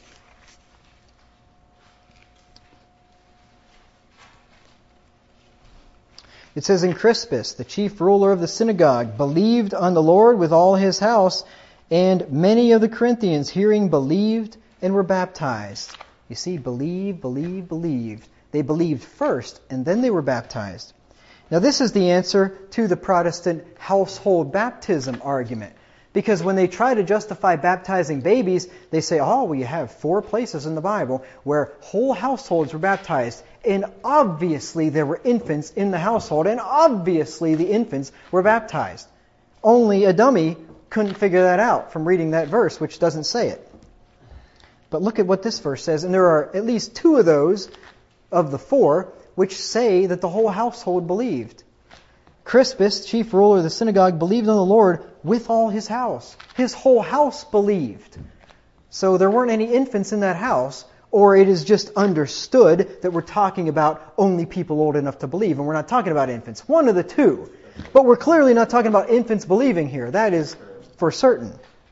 It says, "And Crispus, the chief ruler of the synagogue, believed on the Lord with all his house, and many of the Corinthians, hearing, believed and were baptized." You see, believe, believe, believed. They believed first, and then they were baptized. Now this is the answer to the Protestant household baptism argument. Because when they try to justify baptizing babies, they say, oh, well, you have four places in the Bible where whole households were baptized. And obviously there were infants in the household, and obviously the infants were baptized. Only a dummy couldn't figure that out from reading that verse, which doesn't say it. But look at what this verse says, and there are at least two of those of the four which say that the whole household believed. Crispus, chief ruler of the synagogue, believed on the Lord with all his house. His whole house believed. So there weren't any infants in that house, or it is just understood that we're talking about only people old enough to believe, and we're not talking about infants. One of the two. But we're clearly not talking about infants believing here. That is for certain.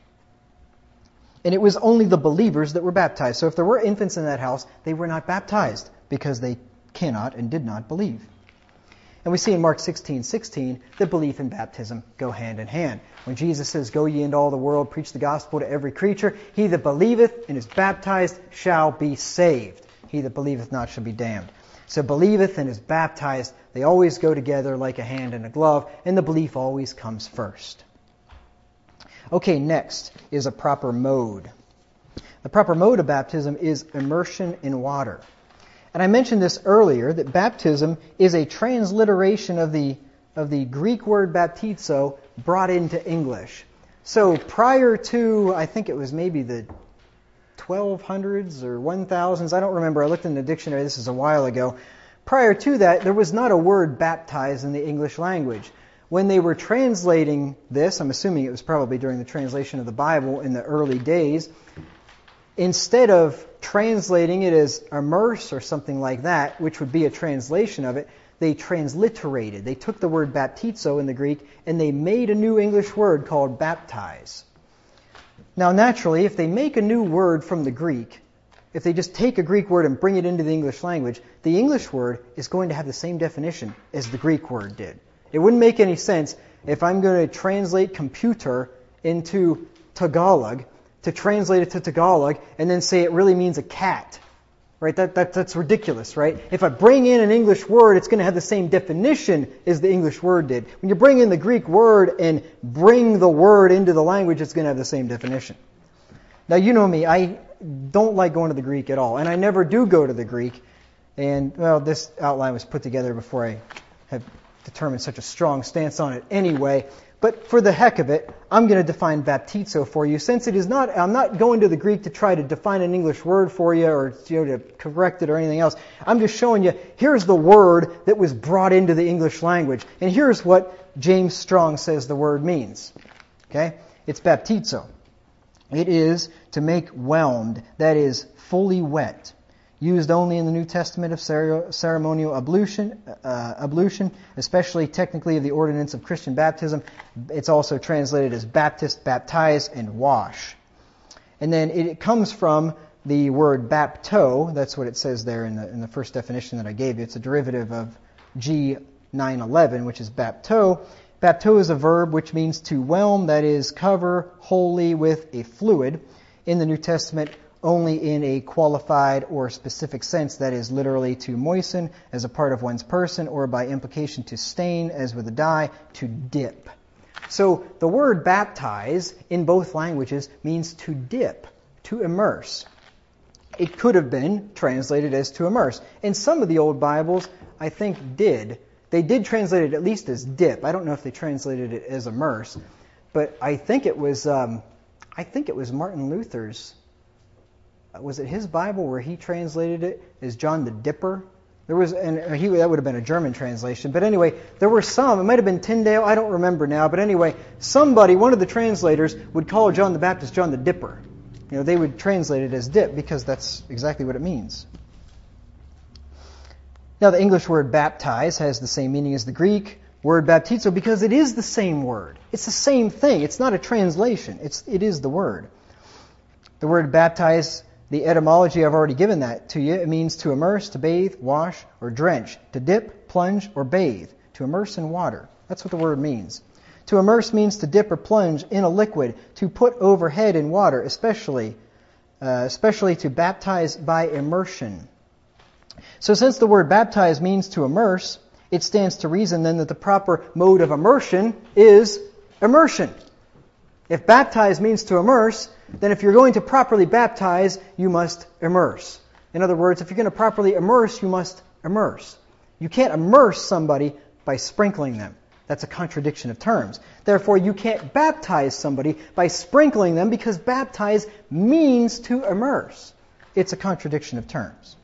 And it was only the believers that were baptized. So if there were infants in that house, they were not baptized because they cannot and did not believe. And we see in Mark sixteen sixteen that belief and baptism go hand in hand. When Jesus says, "Go ye into all the world, preach the gospel to every creature, he that believeth and is baptized shall be saved. He that believeth not shall be damned." So believeth and is baptized, they always go together like a hand and a glove, and the belief always comes first. Okay, next is a proper mode. The proper mode of baptism is immersion in water. And I mentioned this earlier, that baptism is a transliteration of the of the Greek word baptizo brought into English. So prior to, I think it was maybe the twelve hundreds or one thousands, I don't remember, I looked in the dictionary, this is a while ago. Prior to that, there was not a word baptize in the English language. When they were translating this, I'm assuming it was probably during the translation of the Bible in the early days, instead of translating it as immerse or something like that, which would be a translation of it, they transliterated. They took the word baptizo in the Greek and they made a new English word called baptize. Now naturally, if they make a new word from the Greek, if they just take a Greek word and bring it into the English language, the English word is going to have the same definition as the Greek word did. It wouldn't make any sense if I'm going to translate computer into Tagalog, to translate it to Tagalog and then say it really means a cat. Right? That, that that's ridiculous, right? If I bring in an English word, it's going to have the same definition as the English word did. When you bring in the Greek word and bring the word into the language, it's going to have the same definition. Now, you know me, I don't like going to the Greek at all, and I never do go to the Greek. And, well, this outline was put together before I have determined such a strong stance on it anyway. But for the heck of it, I'm going to define baptizo for you. Since it is not, I'm not going to the Greek to try to define an English word for you or, you know, to correct it or anything else. I'm just showing you, here's the word that was brought into the English language. And here's what James Strong says the word means. Okay? It's baptizo. It is to make whelmed, that is, fully wet. Used only in the New Testament of ceremonial ablution, uh, ablution, especially technically of the ordinance of Christian baptism. It's also translated as Baptist, baptize, and wash. And then it comes from the word bapto. That's what it says there in the in the first definition that I gave you. It's a derivative of G nine eleven, which is bapto. Bapto is a verb which means to whelm, that is, cover wholly with a fluid. In the New Testament, only in a qualified or specific sense, that is literally to moisten as a part of one's person, or by implication to stain as with a dye, to dip. So the word baptize in both languages means to dip, to immerse. It could have been translated as to immerse. And some of the old Bibles, I think, did. They did translate it at least as dip. I don't know if they translated it as immerse, but I think it was, um, I think it was Martin Luther's. Was it his Bible where he translated it as John the Dipper? There was, and he, that would have been a German translation. But anyway, there were some, it might have been Tyndale, I don't remember now. But anyway, somebody, one of the translators, would call John the Baptist John the Dipper. You know, they would translate it as dip because that's exactly what it means. Now, the English word baptize has the same meaning as the Greek word baptizo because it is the same word. It's the same thing. It's not a translation. It's, it is the word. The word baptize, the etymology, I've already given that to you. It means to immerse, to bathe, wash, or drench, to dip, plunge, or bathe, to immerse in water. That's what the word means. To immerse means to dip or plunge in a liquid, to put overhead in water, especially, uh, especially to baptize by immersion. So since the word baptize means to immerse, it stands to reason then that the proper mode of immersion is immersion. If baptize means to immerse, then if you're going to properly baptize, you must immerse. In other words, if you're going to properly immerse, you must immerse. You can't immerse somebody by sprinkling them. That's a contradiction of terms. Therefore, you can't baptize somebody by sprinkling them because baptize means to immerse. It's a contradiction of terms.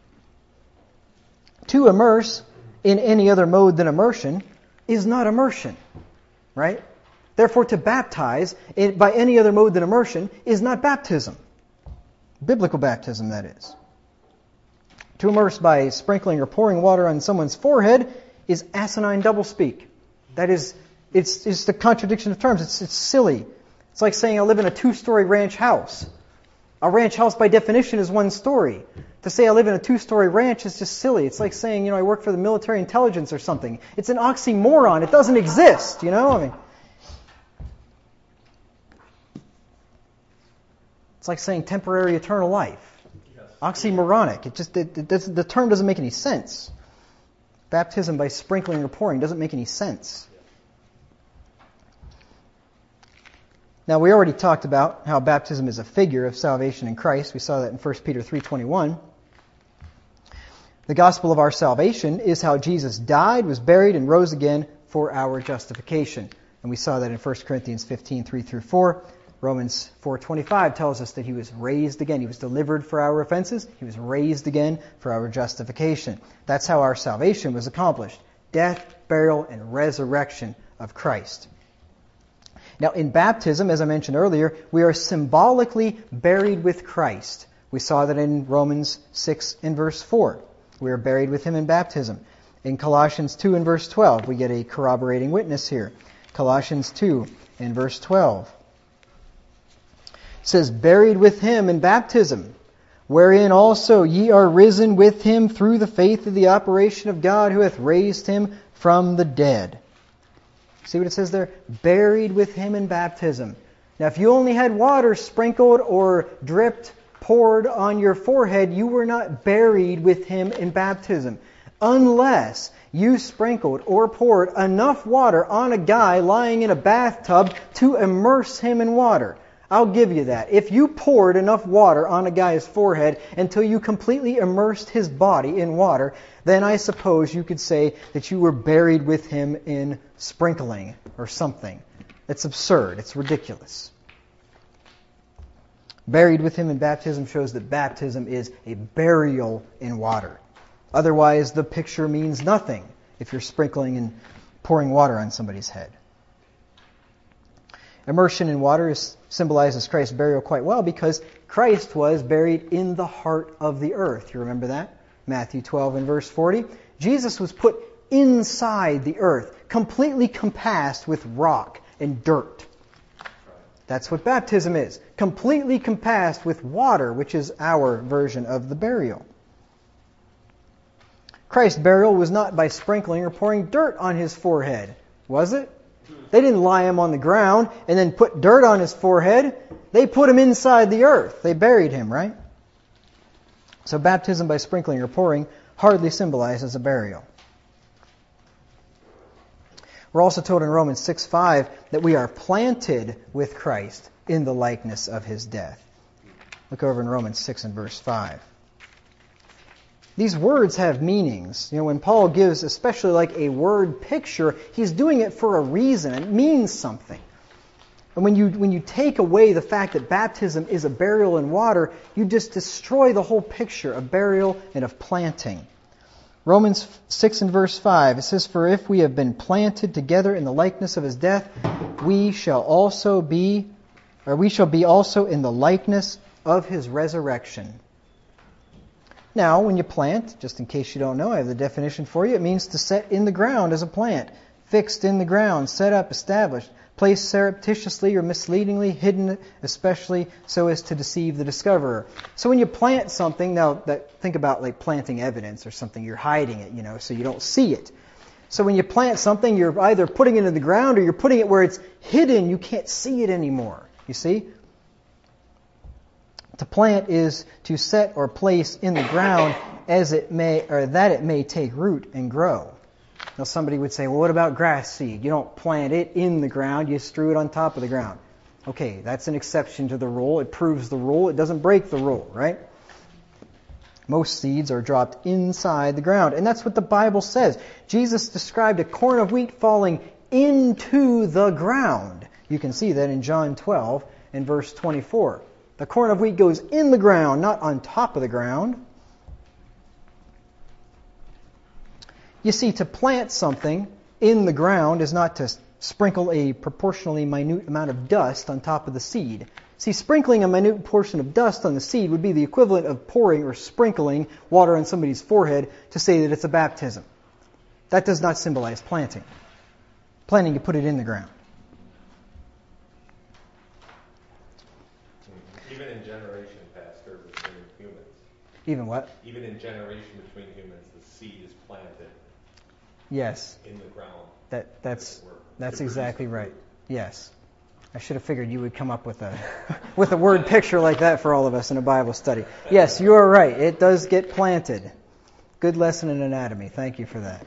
To immerse in any other mode than immersion is not immersion, right? Therefore, to baptize by any other mode than immersion is not baptism. Biblical baptism, that is. To immerse by sprinkling or pouring water on someone's forehead is asinine doublespeak. That is, it's, it's the contradiction of terms. It's, it's silly. It's like saying I live in a two-story ranch house. A ranch house, by definition, is one story. To say I live in a two-story ranch is just silly. It's like saying, you know, I work for the military intelligence or something. It's an oxymoron. It doesn't exist, you know? I mean, it's like saying temporary eternal life. Oxymoronic. It just it, it doesn't, the term doesn't make any sense. Baptism by sprinkling or pouring doesn't make any sense. Now, we already talked about how baptism is a figure of salvation in Christ. We saw that in First Peter three twenty-one. The gospel of our salvation is how Jesus died, was buried, and rose again for our justification. And we saw that in First Corinthians fifteen, three through four. Romans four twenty-five tells us that he was raised again. He was delivered for our offenses. He was raised again for our justification. That's how our salvation was accomplished. Death, burial, and resurrection of Christ. Now, in baptism, as I mentioned earlier, we are symbolically buried with Christ. We saw that in Romans six and verse four. We are buried with him in baptism. In Colossians two and verse twelve, we get a corroborating witness here. Colossians two and verse twelve. It says, buried with him in baptism, wherein also ye are risen with him through the faith of the operation of God who hath raised him from the dead. See what it says there? Buried with him in baptism. Now, if you only had water sprinkled or dripped, poured on your forehead, you were not buried with him in baptism. Unless you sprinkled or poured enough water on a guy lying in a bathtub to immerse him in water. I'll give you that. If you poured enough water on a guy's forehead until you completely immersed his body in water, then I suppose you could say that you were buried with him in sprinkling or something. It's absurd. It's ridiculous. Buried with him in baptism shows that baptism is a burial in water. Otherwise, the picture means nothing if you're sprinkling and pouring water on somebody's head. Immersion in water is, symbolizes Christ's burial quite well because Christ was buried in the heart of the earth. You remember that? Matthew twelve and verse forty. Jesus was put inside the earth, completely compassed with rock and dirt. That's what baptism is. Completely compassed with water, which is our version of the burial. Christ's burial was not by sprinkling or pouring dirt on his forehead, was it? They didn't lie him on the ground and then put dirt on his forehead. They put him inside the earth. They buried him, right? So baptism by sprinkling or pouring hardly symbolizes a burial. We're also told in Romans six five that we are planted with Christ in the likeness of his death. Look over in Romans six and verse five. These words have meanings. You know, when Paul gives especially like a word picture, he's doing it for a reason. It means something. And when you when you take away the fact that baptism is a burial in water, you just destroy the whole picture of burial and of planting. Romans six and verse five, it says, "For if we have been planted together in the likeness of his death, we shall also be, or we shall be also in the likeness of his resurrection." Now, when you plant, just in case you don't know, I have the definition for you. It means to set in the ground as a plant, fixed in the ground, set up, established, placed surreptitiously or misleadingly, hidden especially so as to deceive the discoverer. So when you plant something, now that, think about like planting evidence or something, you're hiding it, you know, so you don't see it. So when you plant something, you're either putting it in the ground or you're putting it where it's hidden, you can't see it anymore. You see? To plant is to set or place in the ground as it may, or that it may take root and grow. Now somebody would say, well, what about grass seed? You don't plant it in the ground, you strew it on top of the ground. Okay, that's an exception to the rule. It proves the rule. It doesn't break the rule, right? Most seeds are dropped inside the ground. And that's what the Bible says. Jesus described a corn of wheat falling into the ground. You can see that in John twelve and verse twenty-four. The corn of wheat goes in the ground, not on top of the ground. You see, to plant something in the ground is not to sprinkle a proportionally minute amount of dust on top of the seed. See, sprinkling a minute portion of dust on the seed would be the equivalent of pouring or sprinkling water on somebody's forehead to say that it's a baptism. That does not symbolize planting. Planting, you put it in the ground. Even in generation, Pastor, between humans. Even what? Even in generation between humans, the seed is planted. Yes. In the ground. That that's that's exactly right. Yes. I should have figured you would come up with a with a word picture like that for all of us in a Bible study. Yes, you are right. It does get planted. Good lesson in anatomy. Thank you for that.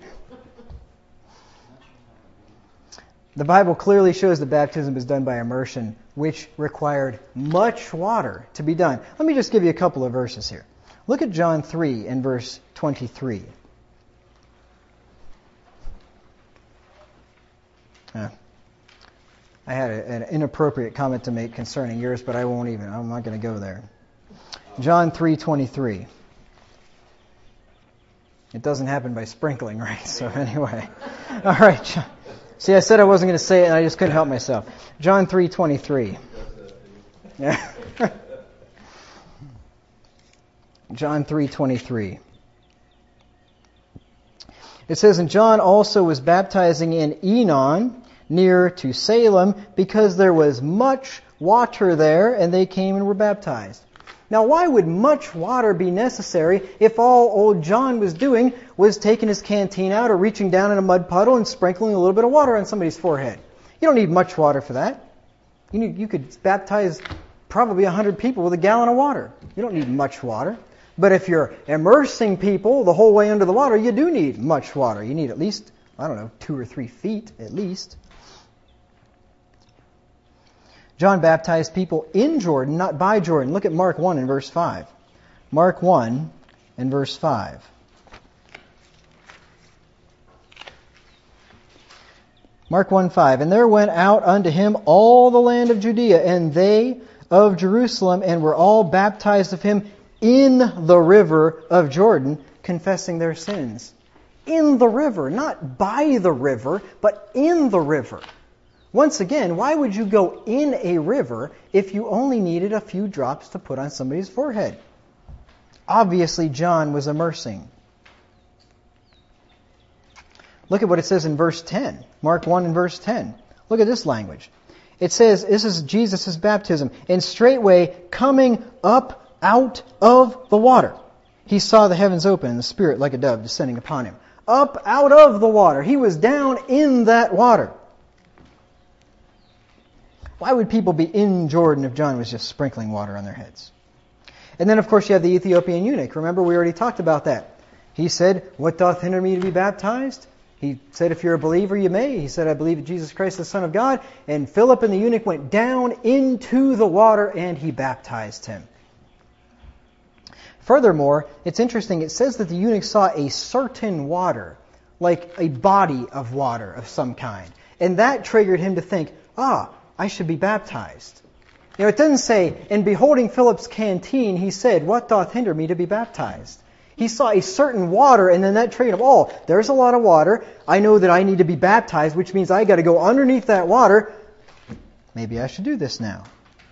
The Bible clearly shows that baptism is done by immersion, which required much water to be done. Let me just give you a couple of verses here. Look at John three and verse twenty-three. Uh, I had a, an inappropriate comment to make concerning yours, but I won't even. I'm not going to go there. John three twenty-three. It doesn't happen by sprinkling, right? So anyway. All right. See, I said I wasn't going to say it, and I just couldn't help myself. John three twenty-three. Yeah. John three twenty-three. It says, "And John also was baptizing in Enon, near to Salem, because there was much water there, and they came and were baptized." Now, why would much water be necessary if all old John was doing was taking his canteen out or reaching down in a mud puddle and sprinkling a little bit of water on somebody's forehead? You don't need much water for that. You need, you could baptize probably a hundred people with a gallon of water. You don't need much water. But if you're immersing people the whole way under the water, you do need much water. You need at least, I don't know, two or three feet at least. John baptized people in Jordan, not by Jordan. Look at Mark one and verse five. Mark one and verse five. Mark one five. "And there went out unto him all the land of Judea, and they of Jerusalem, and were all baptized of him in the river of Jordan, confessing their sins." In the river, not by the river, but in the river. Once again, why would you go in a river if you only needed a few drops to put on somebody's forehead? Obviously, John was immersing. Look at what it says in verse ten. Mark one and verse ten. Look at this language. It says, this is Jesus' baptism. "And straightway coming up out of the water, he saw the heavens open and the Spirit like a dove descending upon him." Up out of the water. He was down in that water. Why would people be in Jordan if John was just sprinkling water on their heads? And then, of course, you have the Ethiopian eunuch. Remember, we already talked about that. He said, "What doth hinder me to be baptized?" He said, "If you're a believer, you may." He said, "I believe in Jesus Christ, the Son of God." And Philip and the eunuch went down into the water and he baptized him. Furthermore, it's interesting, it says that the eunuch saw a certain water, like a body of water of some kind. And that triggered him to think, ah, I should be baptized. You know, it doesn't say, "And beholding Philip's canteen, he said, What doth hinder me to be baptized?" He saw a certain water, and then that trained him, oh, there's a lot of water. I know that I need to be baptized, which means I got to go underneath that water. Maybe I should do this now.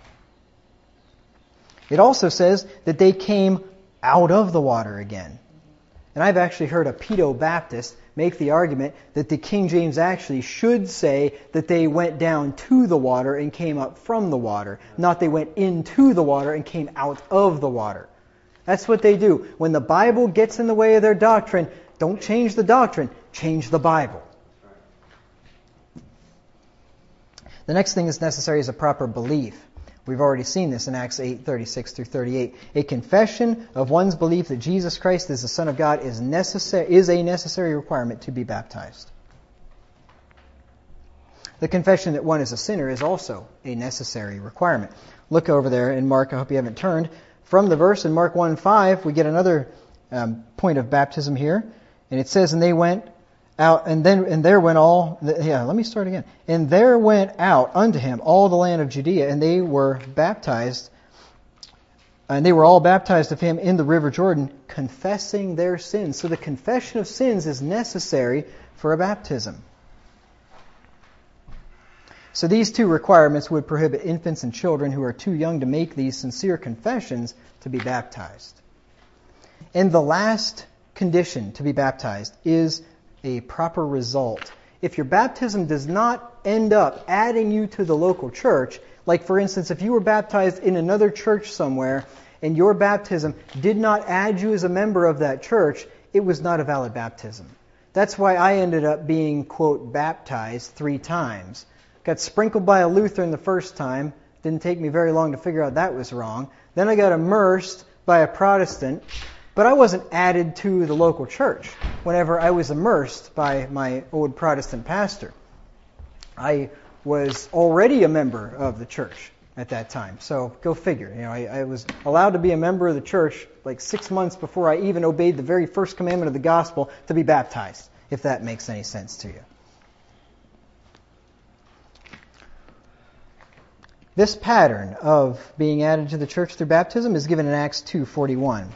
It also says that they came out of the water again. And I've actually heard a pedo-Baptist make the argument that the King James actually should say that they went down to the water and came up from the water, not they went into the water and came out of the water. That's what they do. When the Bible gets in the way of their doctrine, don't change the doctrine, change the Bible. The next thing that's necessary is a proper belief. We've already seen this in Acts eight, thirty-six through thirty-eight. A confession of one's belief that Jesus Christ is the Son of God is necessary, is a necessary requirement to be baptized. The confession that one is a sinner is also a necessary requirement. Look over there in Mark, I hope you haven't turned. From the verse in Mark one five, we get another um, point of baptism here. And it says, and they went out, and then and there went all, the, yeah, let me start again. And there went out unto him all the land of Judea, and they were baptized, and they were all baptized of him in the river Jordan, confessing their sins. So the confession of sins is necessary for a baptism. So these two requirements would prohibit infants and children who are too young to make these sincere confessions to be baptized. And the last condition to be baptized is a proper result. If your baptism does not end up adding you to the local church, like for instance, if you were baptized in another church somewhere and your baptism did not add you as a member of that church, it was not a valid baptism. That's why I ended up being, quote, baptized three times. Got sprinkled by a Lutheran the first time. Didn't take me very long to figure out that was wrong. Then I got immersed by a Protestant. But I wasn't added to the local church whenever I was immersed by my old Protestant pastor. I was already a member of the church at that time. So go figure. You know, I, I was allowed to be a member of the church like six months before I even obeyed the very first commandment of the gospel to be baptized, if that makes any sense to you. This pattern of being added to the church through baptism is given in Acts two forty-one.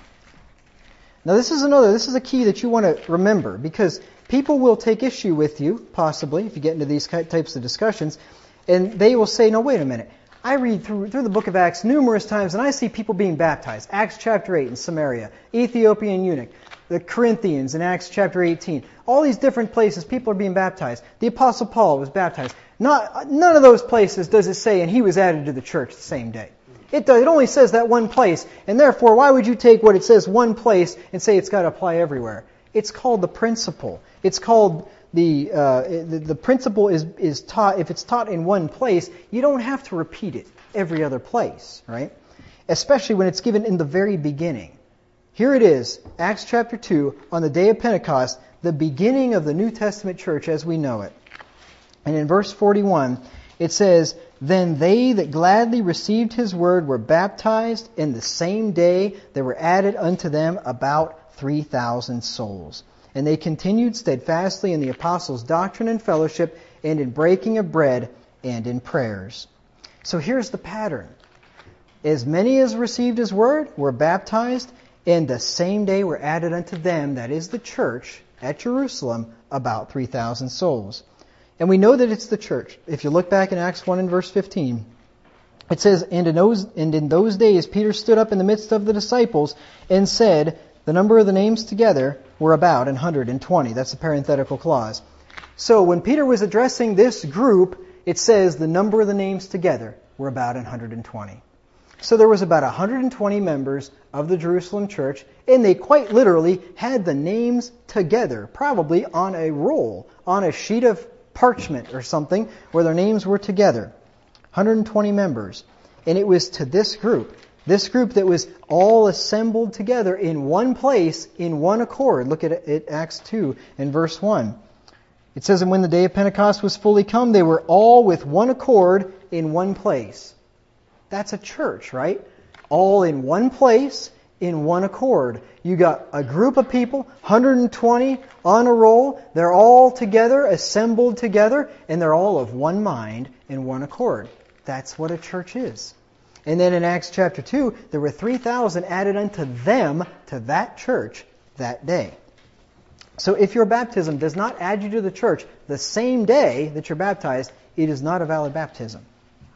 Now this is another, this is a key that you want to remember, because people will take issue with you, possibly, if you get into these types of discussions, and they will say, no, wait a minute. I read through, through the book of Acts numerous times, and I see people being baptized. Acts chapter eight in Samaria, Ethiopian eunuch, the Corinthians in Acts chapter eighteen. All these different places, people are being baptized. The Apostle Paul was baptized. Not, none of those places does it say, and he was added to the church the same day. It does. It only says that one place, and therefore, why would you take what it says one place and say it's got to apply everywhere? It's called the principle. It's called the uh, the, the principle is is taught. If it's taught in one place, you don't have to repeat it every other place, right? Especially when it's given in the very beginning. Here it is, Acts chapter two, on the day of Pentecost, the beginning of the New Testament church as we know it. And in verse forty-one, it says, then they that gladly received his word were baptized, and the same day there were added unto them about three thousand souls. And they continued steadfastly in the apostles' doctrine and fellowship, and in breaking of bread, and in prayers. So here's the pattern. As many as received his word were baptized, and the same day were added unto them, that is the church, at Jerusalem, about three thousand souls. And we know that it's the church. If you look back in Acts one and verse fifteen, it says, and in, those, and in those days Peter stood up in the midst of the disciples and said, the number of the names together were about one hundred twenty. That's a parenthetical clause. So when Peter was addressing this group, it says the number of the names together were about one hundred twenty. So there was about one hundred twenty members of the Jerusalem church, and they quite literally had the names together, probably on a roll, on a sheet of parchment or something where their names were together. one hundred twenty members. And it was to this group, this group that was all assembled together in one place, in one accord. Look at it, at Acts two and verse one. It says, and when the day of Pentecost was fully come, they were all with one accord in one place. That's a church, right? All in one place, in one accord. You got a group of people, one hundred twenty on a roll. They're all together, assembled together, and they're all of one mind in one accord. That's what a church is. And then in Acts chapter two, there were three thousand added unto them, to that church, that day. So if your baptism does not add you to the church the same day that you're baptized, it is not a valid baptism.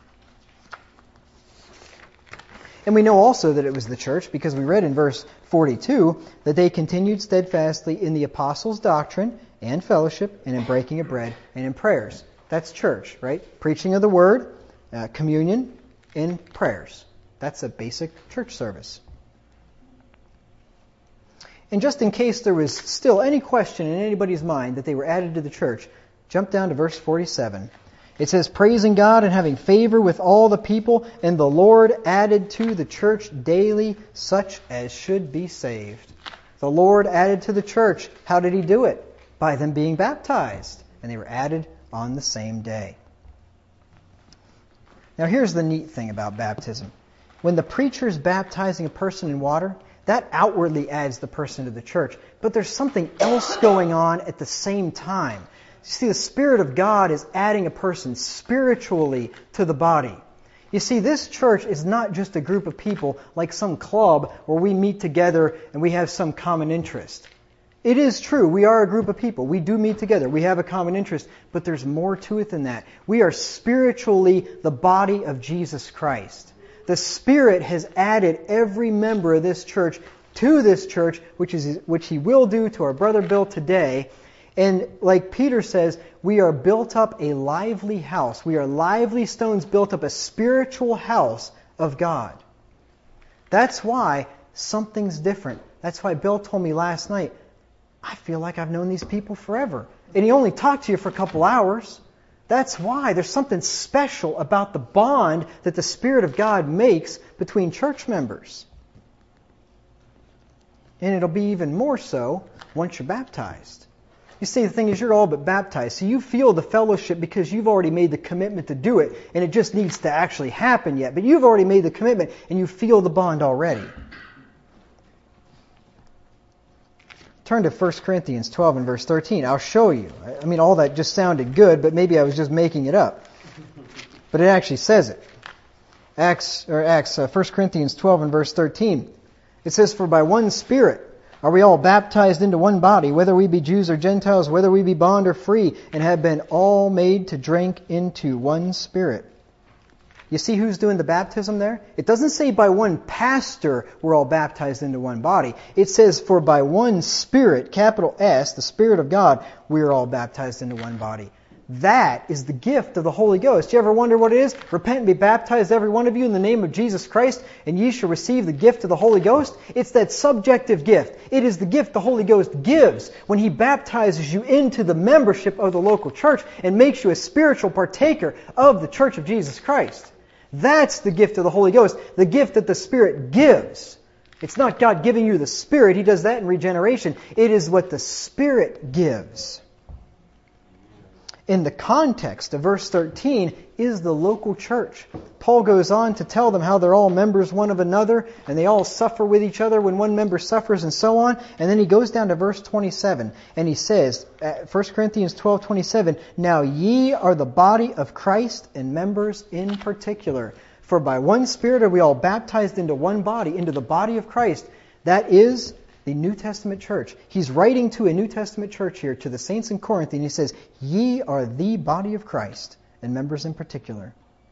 And we know also that it was the church because we read in verse forty-two that they continued steadfastly in the apostles' doctrine and fellowship and in breaking of bread and in prayers. That's church, right? Preaching of the word, uh, communion, and prayers. That's a basic church service. And just in case there was still any question in anybody's mind that they were added to the church, jump down to verse forty-seven. It says, praising God and having favor with all the people, and the Lord added to the church daily such as should be saved. The Lord added to the church. How did He do it? By them being baptized. And they were added on the same day. Now here's the neat thing about baptism. When the preacher is baptizing a person in water, that outwardly adds the person to the church. But there's something else going on at the same time. You see, the Spirit of God is adding a person spiritually to the body. You see, this church is not just a group of people like some club where we meet together and we have some common interest. It is true, we are a group of people. We do meet together. We have a common interest. But there's more to it than that. We are spiritually the body of Jesus Christ. The Spirit has added every member of this church to this church, which is which He will do to our brother Bill today. And like Peter says, we are built up a lively house. We are lively stones built up a spiritual house of God. That's why something's different. That's why Bill told me last night, I feel like I've known these people forever. And he only talked to you for a couple hours. That's why there's something special about the bond that the Spirit of God makes between church members. And it'll be even more so once you're baptized. You see, the thing is, you're all but baptized. So you feel the fellowship because you've already made the commitment to do it. And it just needs to actually happen yet. But you've already made the commitment and you feel the bond already. Turn to First Corinthians twelve and verse thirteen. I'll show you. I mean, all that just sounded good, but maybe I was just making it up. But it actually says it. Acts, or Acts, uh, First Corinthians twelve and verse thirteen. It says, for by one Spirit are we all baptized into one body, whether we be Jews or Gentiles, whether we be bond or free, and have been all made to drink into one Spirit. You see who's doing the baptism there? It doesn't say by one pastor we're all baptized into one body. It says for by one Spirit, capital S, the Spirit of God, we're all baptized into one body. That is the gift of the Holy Ghost. You ever wonder what it is? Repent and be baptized, every one of you, in the name of Jesus Christ, and ye shall receive the gift of the Holy Ghost. It's that subjective gift. It is the gift the Holy Ghost gives when He baptizes you into the membership of the local church and makes you a spiritual partaker of the church of Jesus Christ. That's the gift of the Holy Ghost, the gift that the Spirit gives. It's not God giving you the Spirit. He does that in regeneration. It is what the Spirit gives. In the context of verse thirteen is the local church. Paul goes on to tell them how they're all members one of another and they all suffer with each other when one member suffers and so on. And then he goes down to verse twenty-seven and he says, First Corinthians twelve twenty-seven, now ye are the body of Christ and members in particular. For by one Spirit are we all baptized into one body, into the body of Christ. That is the New Testament church. He's writing to a New Testament church here, to the saints in Corinth, and he says, ye are the body of Christ, and members in particular.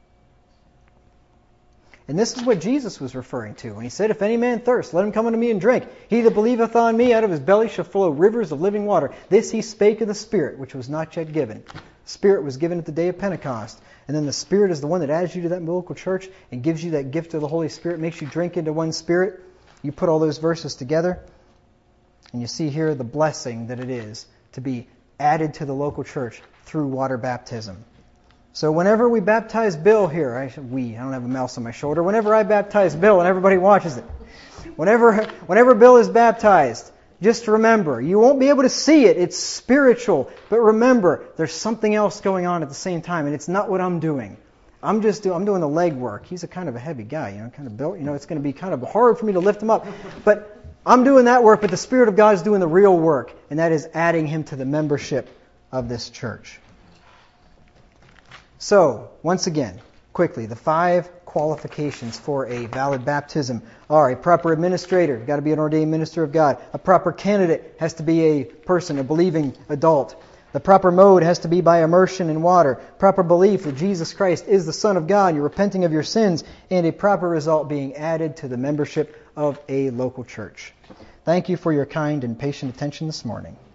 And this is what Jesus was referring to when He said, if any man thirst, let him come unto me and drink. He that believeth on me, out of his belly shall flow rivers of living water. This He spake of the Spirit, which was not yet given. The Spirit was given at the day of Pentecost. And then the Spirit is the one that adds you to that local church and gives you that gift of the Holy Spirit, makes you drink into one Spirit. You put all those verses together, and you see here the blessing that it is to be added to the local church through water baptism. So whenever we baptize Bill here, I should, we, I don't have a mouse on my shoulder, whenever I baptize Bill and everybody watches it, whenever, whenever Bill is baptized, just remember, you won't be able to see it, it's spiritual, but remember, there's something else going on at the same time, and it's not what I'm doing. I'm just doing, I'm doing the leg work. He's a kind of a heavy guy, you know, kind of built, you know, it's going to be kind of hard for me to lift him up, but I'm doing that work, but the Spirit of God is doing the real work, and that is adding him to the membership of this church. So, once again, quickly, the five qualifications for a valid baptism are a proper administrator, you've got to be an ordained minister of God. A proper candidate has to be a person, a believing adult. The proper mode has to be by immersion in water. Proper belief that Jesus Christ is the Son of God, you're repenting of your sins, and a proper result being added to the membership of a local church. Thank you for your kind and patient attention this morning.